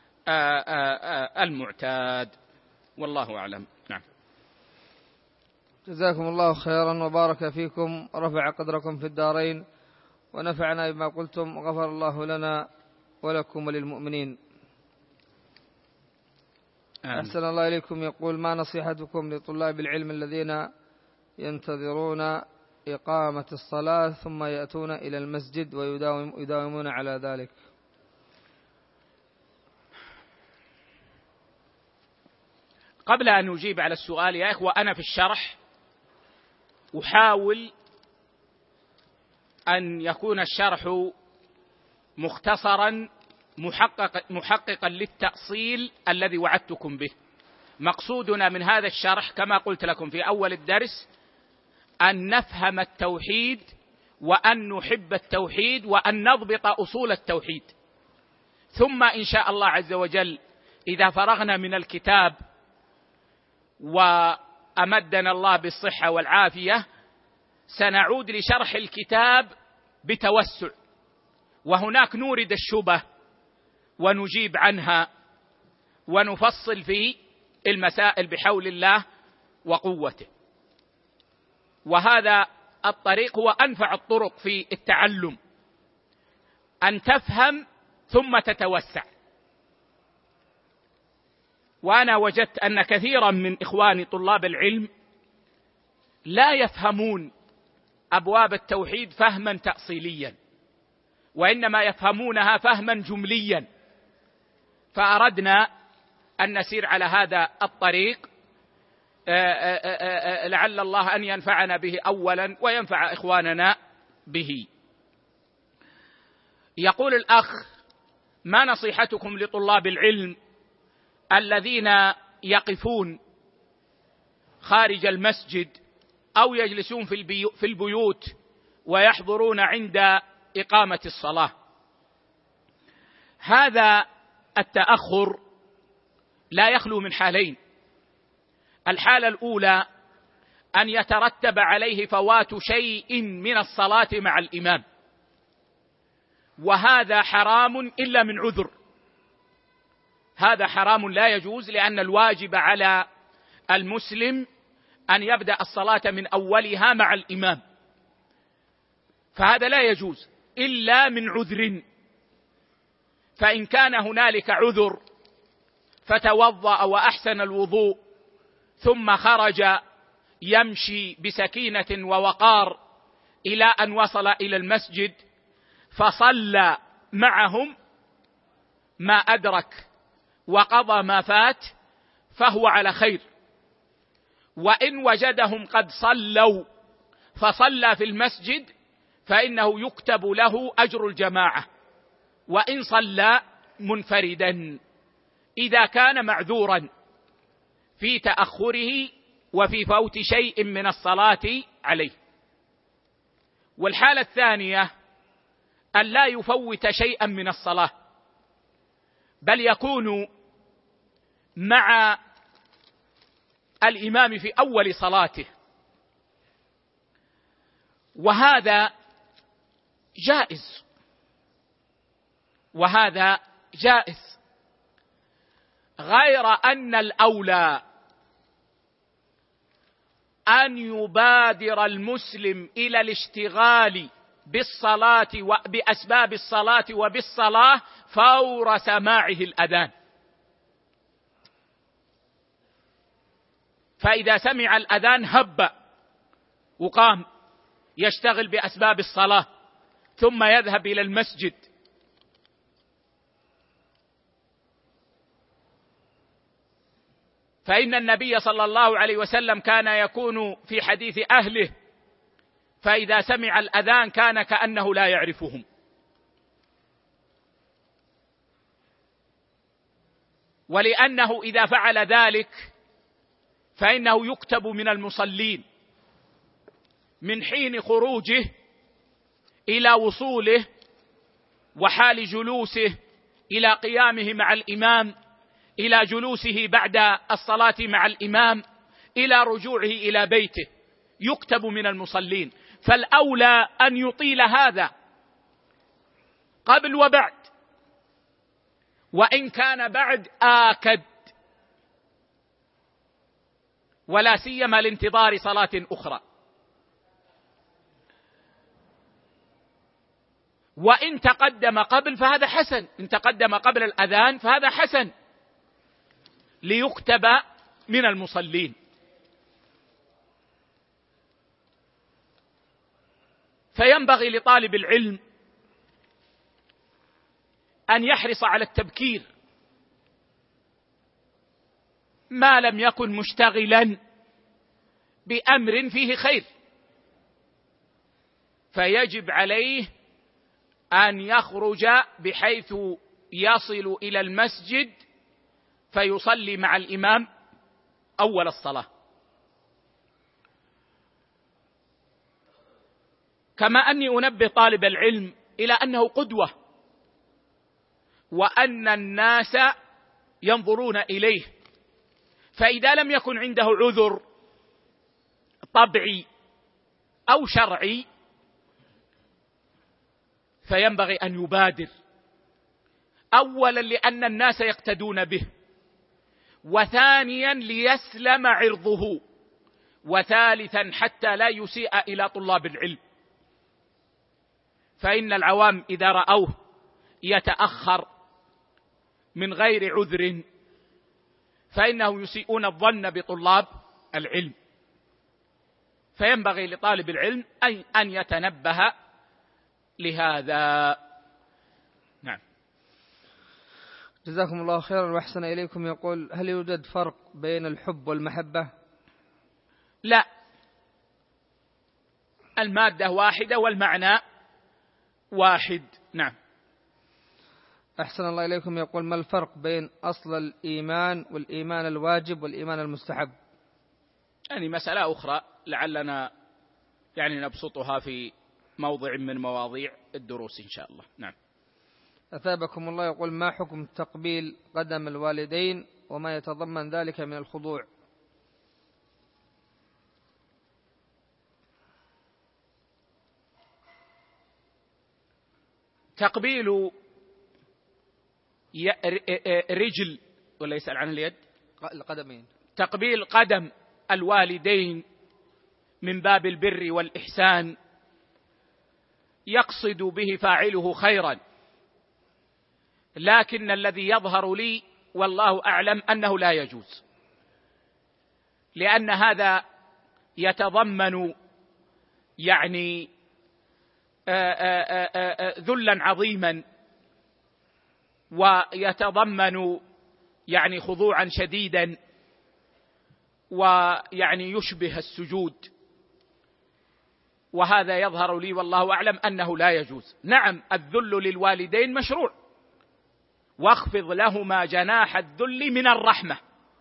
المعتاد، والله أعلم. نعم. جزاكم الله خيرا وبارك فيكم ورفع قدركم في الدارين ونفعنا بما قلتم وغفر الله لنا ولكم وللمؤمنين. آمين. أحسن الله إليكم. يقول ما نصيحتكم لطلاب العلم الذين ينتظرون إقامة الصلاة ثم يأتون إلى المسجد ويداومون على ذلك؟ قبل أن نجيب على السؤال يا إخوة، أنا في الشرح أحاول أن يكون الشرح مختصرا محقق محققا للتأصيل الذي وعدتكم به. مقصودنا من هذا الشرح كما قلت لكم في أول الدرس أن نفهم التوحيد وأن نحب التوحيد وأن نضبط أصول التوحيد، ثم إن شاء الله عز وجل إذا فرغنا من الكتاب وأمدنا الله بالصحة والعافية سنعود لشرح الكتاب بتوسع، وهناك نورد الشبه ونجيب عنها ونفصل في المسائل بحول الله وقوته. وهذا الطريق هو أنفع الطرق في التعلم، أن تفهم ثم تتوسع. وأنا وجدت أن كثيرا من إخواني طلاب العلم لا يفهمون أبواب التوحيد فهما تأصيليا، وإنما يفهمونها فهما جمليا. فأردنا أن نسير على هذا الطريق لعل الله أن ينفعنا به أولا وينفع إخواننا به. يقول الأخ: ما نصيحتكم لطلاب العلم الذين يقفون خارج المسجد أو يجلسون في البيوت ويحضرون عند إقامة الصلاة؟ هذا التأخر لا يخلو من حالين. الحالة الأولى أن يترتب عليه فوات شيء من الصلاة مع الإمام، وهذا حرام إلا من عذر. هذا حرام لا يجوز، لأن الواجب على المسلم أن يبدأ الصلاة من أولها مع الإمام، فهذا لا يجوز إلا من عذر. فإن كان هنالك عذر فتوضأ وأحسن الوضوء ثم خرج يمشي بسكينة ووقار إلى أن وصل إلى المسجد فصلى معهم ما أدرك وقضى ما فات فهو على خير. وإن وجدهم قد صلوا فصلى في المسجد فإنه يكتب له أجر الجماعة، وإن صلى منفردا إذا كان معذورا في تأخره وفي فوت شيء من الصلاة عليه. والحالة الثانية أن لا يفوت شيئا من الصلاة، بل يكون مع الإمام في أول صلاته، وهذا جائز وهذا جائز غير أن الأولى أن يبادر المسلم إلى الاشتغال بالصلاة وبأسباب الصلاة وبالصلاة فور سماعه الأذان. فإذا سمع الأذان هب وقام يشتغل بأسباب الصلاة ثم يذهب إلى المسجد. فإن النبي صلى الله عليه وسلم كان يكون في حديث أهله فإذا سمع الأذان كان كأنه لا يعرفهم. ولأنه إذا فعل ذلك فإنه يكتب من المصلين من حين خروجه إلى وصوله وحال جلوسه إلى قيامه مع الإمام إلى جلوسه بعد الصلاة مع الإمام إلى رجوعه إلى بيته، يكتب من المصلين. فالأولى أن يطيل هذا قبل وبعد، وإن كان بعد آكد، ولا سيما لانتظار صلاة أخرى. وإن تقدم قبل فهذا حسن، إن تقدم قبل الأذان فهذا حسن ليكتب من المصلين. فينبغي لطالب العلم أن يحرص على التبكير ما لم يكن مشتغلا بأمر فيه خير، فيجب عليه أن يخرج بحيث يصل إلى المسجد فيصلي مع الإمام أول الصلاة. كما أني أنبه طالب العلم إلى أنه قدوة، وأن الناس ينظرون إليه، فإذا لم يكن عنده عذر طبعي أو شرعي فينبغي أن يبادر، أولا لأن الناس يقتدون به، وثانيا ليسلم عرضه، وثالثا حتى لا يسيء إلى طلاب العلم. فإن العوام إذا رأوه يتأخر من غير عذر فإنهم يسيئون الظن بطلاب العلم. فينبغي لطالب العلم أن يتنبه لهذا. نعم. جزاكم الله خيرا وأحسن إليكم. يقول: هل يوجد فرق بين الحب والمحبة؟ لا، المادة واحدة والمعنى واحد. نعم. أحسن الله إليكم. يقول: ما الفرق بين أصل الإيمان والإيمان الواجب والإيمان المستحب؟ يعني مسألة أخرى لعلنا يعني نبسطها في موضع من مواضيع الدروس إن شاء الله. نعم. أثابكم الله. يقول: ما حكم تقبيل قدم الوالدين وما يتضمن ذلك من الخضوع؟ تقبيل رجل ولا يسأل عن اليد؟ القدمين. تقبيل قدم الوالدين من باب البر والإحسان يقصد به فاعله خيرا، لكن الذي يظهر لي والله أعلم أنه لا يجوز، لأن هذا يتضمن يعني ذلا عظيما، ويتضمن يعني خضوعا شديدا، ويعني يشبه السجود، وهذا يظهر لي والله أعلم أنه لا يجوز. نعم، الذل للوالدين مشروع، واخفض لهما جناح الذل من الرحمة،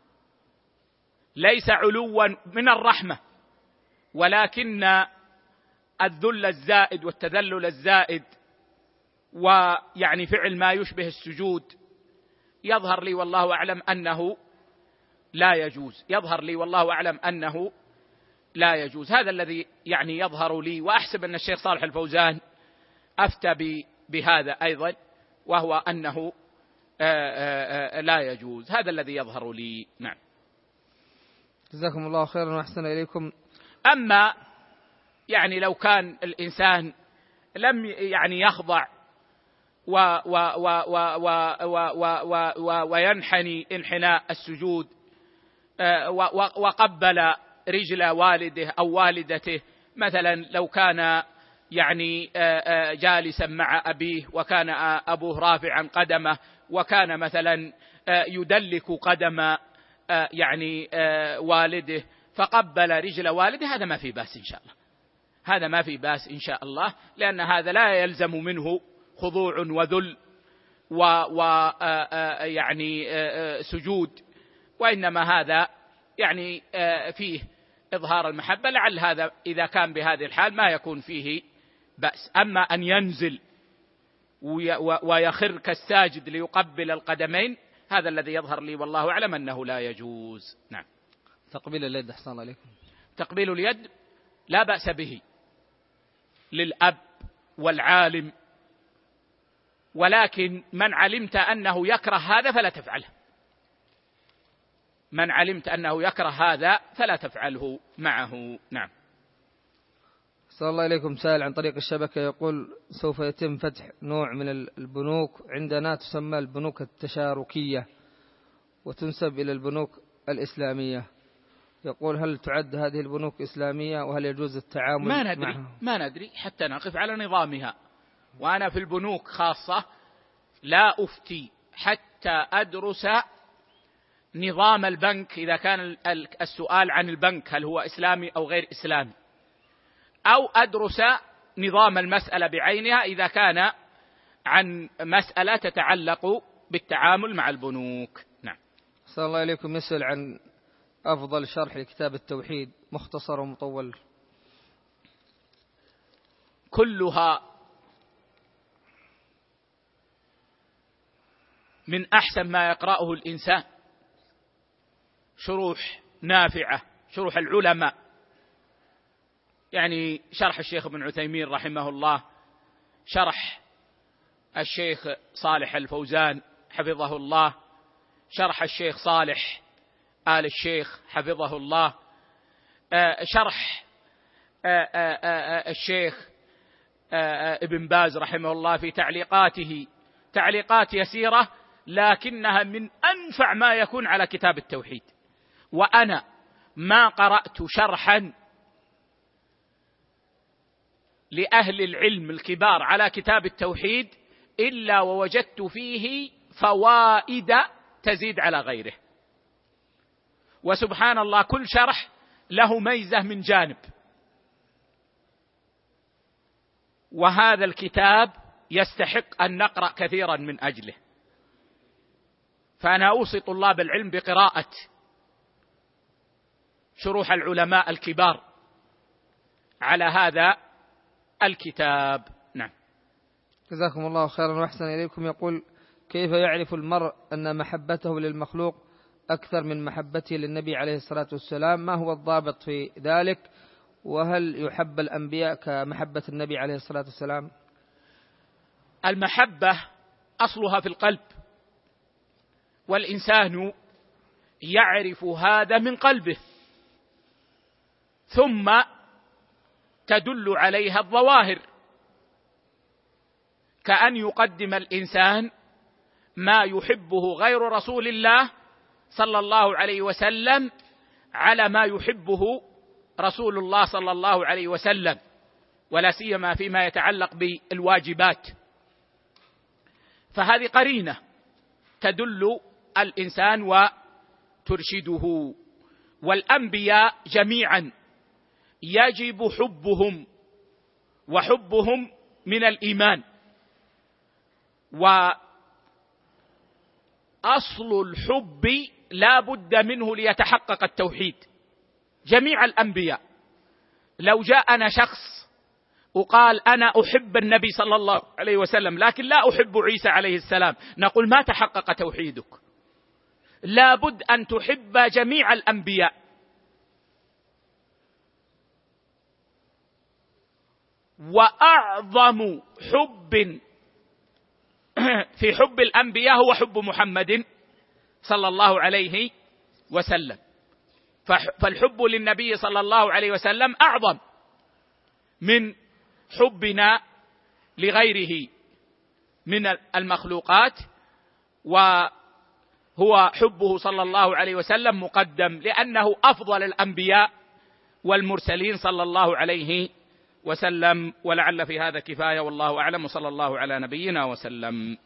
ليس علوا من الرحمة، ولكن الذل الزائد والتذلل الزائد ويعني فعل ما يشبه السجود يظهر لي والله أعلم أنه لا يجوز، يظهر لي والله أعلم أنه لا يجوز. هذا الذي يعني يظهر لي، وأحسب أن الشيخ صالح الفوزان أفتى بهذا أيضا، وهو أنه آآ آآ لا يجوز. هذا الذي يظهر لي. نعم. جزاكم الله خيرا وأحسن إليكم. أما يعني لو كان الإنسان لم يعني يخضع و و و و و و و وينحني انحناء السجود وقبل رجل والده أو والدته، مثلا لو كان يعني جالسا مع أبيه وكان أبوه رافعا قدمه، وكان مثلا يدلك قدم يعني والده فقبل رجل والده، هذا ما في باس إن شاء الله، هذا ما في باس إن شاء الله، لأن هذا لا يلزم منه خضوع وذل ويعني سجود، وإنما هذا يعني فيه إظهار المحبة. لعل هذا إذا كان بهذه الحال ما يكون فيه بأس. أما أن ينزل ويخر كالساجد ليقبل القدمين، هذا الذي يظهر لي والله أعلم أنه لا يجوز. نعم. تقبيل اليد أحسن الله عليكم. تقبيل اليد لا بأس به للأب والعالم، ولكن من علمت أنه يكره هذا فلا تفعله، من علمت أنه يكره هذا فلا تفعله معه. نعم. صلى الله عليكم. سائل عن طريق الشبكة يقول: سوف يتم فتح نوع من البنوك عندنا تسمى البنوك التشاركية وتنسب إلى البنوك الإسلامية، يقول: هل تعد هذه البنوك إسلامية وهل يجوز التعامل ما ندري معها؟ ما ندري حتى نقف على نظامها، وأنا في البنوك خاصة لا أفتي حتى أدرس نظام البنك، إذا كان السؤال عن البنك هل هو إسلامي أو غير إسلامي، أو أدرس نظام المسألة بعينها إذا كان عن مسألة تتعلق بالتعامل مع البنوك. نعم. صلى الله عليكم. يسأل عن أفضل شرح لكتاب التوحيد، مختصر ومطول. كلها من أحسن ما يقرأه الإنسان، شروح نافعة، شروح العلماء، يعني شرح الشيخ ابن عثيمين رحمه الله، شرح الشيخ صالح الفوزان حفظه الله، شرح الشيخ صالح آل الشيخ حفظه الله، شرح الشيخ ابن باز رحمه الله في تعليقاته، تعليقات يسيرة لكنها من أنفع ما يكون على كتاب التوحيد. وأنا ما قرأت شرحا لأهل العلم الكبار على كتاب التوحيد إلا ووجدت فيه فوائد تزيد على غيره. وسبحان الله كل شرح له ميزة من جانب، وهذا الكتاب يستحق أن نقرأ كثيرا من أجله. فأنا أوصي طلاب العلم بقراءة شروح العلماء الكبار على هذا الكتاب. نعم. جزاكم الله خيرا وأحسن إليكم. يقول: كيف يعرف المرء أن محبته للمخلوق أكثر من محبته للنبي عليه الصلاة والسلام؟ ما هو الضابط في ذلك؟ وهل يحب الأنبياء كمحبة النبي عليه الصلاة والسلام؟ المحبة أصلها في القلب، والإنسان يعرف هذا من قلبه، ثم تدل عليها الظواهر، كأن يقدم الإنسان ما يحبه غير رسول الله صلى الله عليه وسلم على ما يحبه رسول الله صلى الله عليه وسلم، ولا سيما فيما يتعلق بالواجبات. فهذه قرينة تدل الإنسان وترشده. والأنبياء جميعا يجب حبهم، وحبهم من الإيمان. وأصل الحب لا بد منه ليتحقق التوحيد. جميع الأنبياء، لو جاءنا شخص وقال أنا أحب النبي صلى الله عليه وسلم لكن لا أحب عيسى عليه السلام، نقول ما تحقق توحيدك. لا بد أن تحب جميع الأنبياء. وأعظم حب في حب الأنبياء هو حب محمد صلى الله عليه وسلم. فالحب للنبي صلى الله عليه وسلم أعظم من حبنا لغيره من المخلوقات، وهو حبه صلى الله عليه وسلم مقدم لأنه أفضل الأنبياء والمرسلين صلى الله عليه وسلم. ولعل في هذا كفاية، والله أعلم، وصلى الله على نبينا وسلم.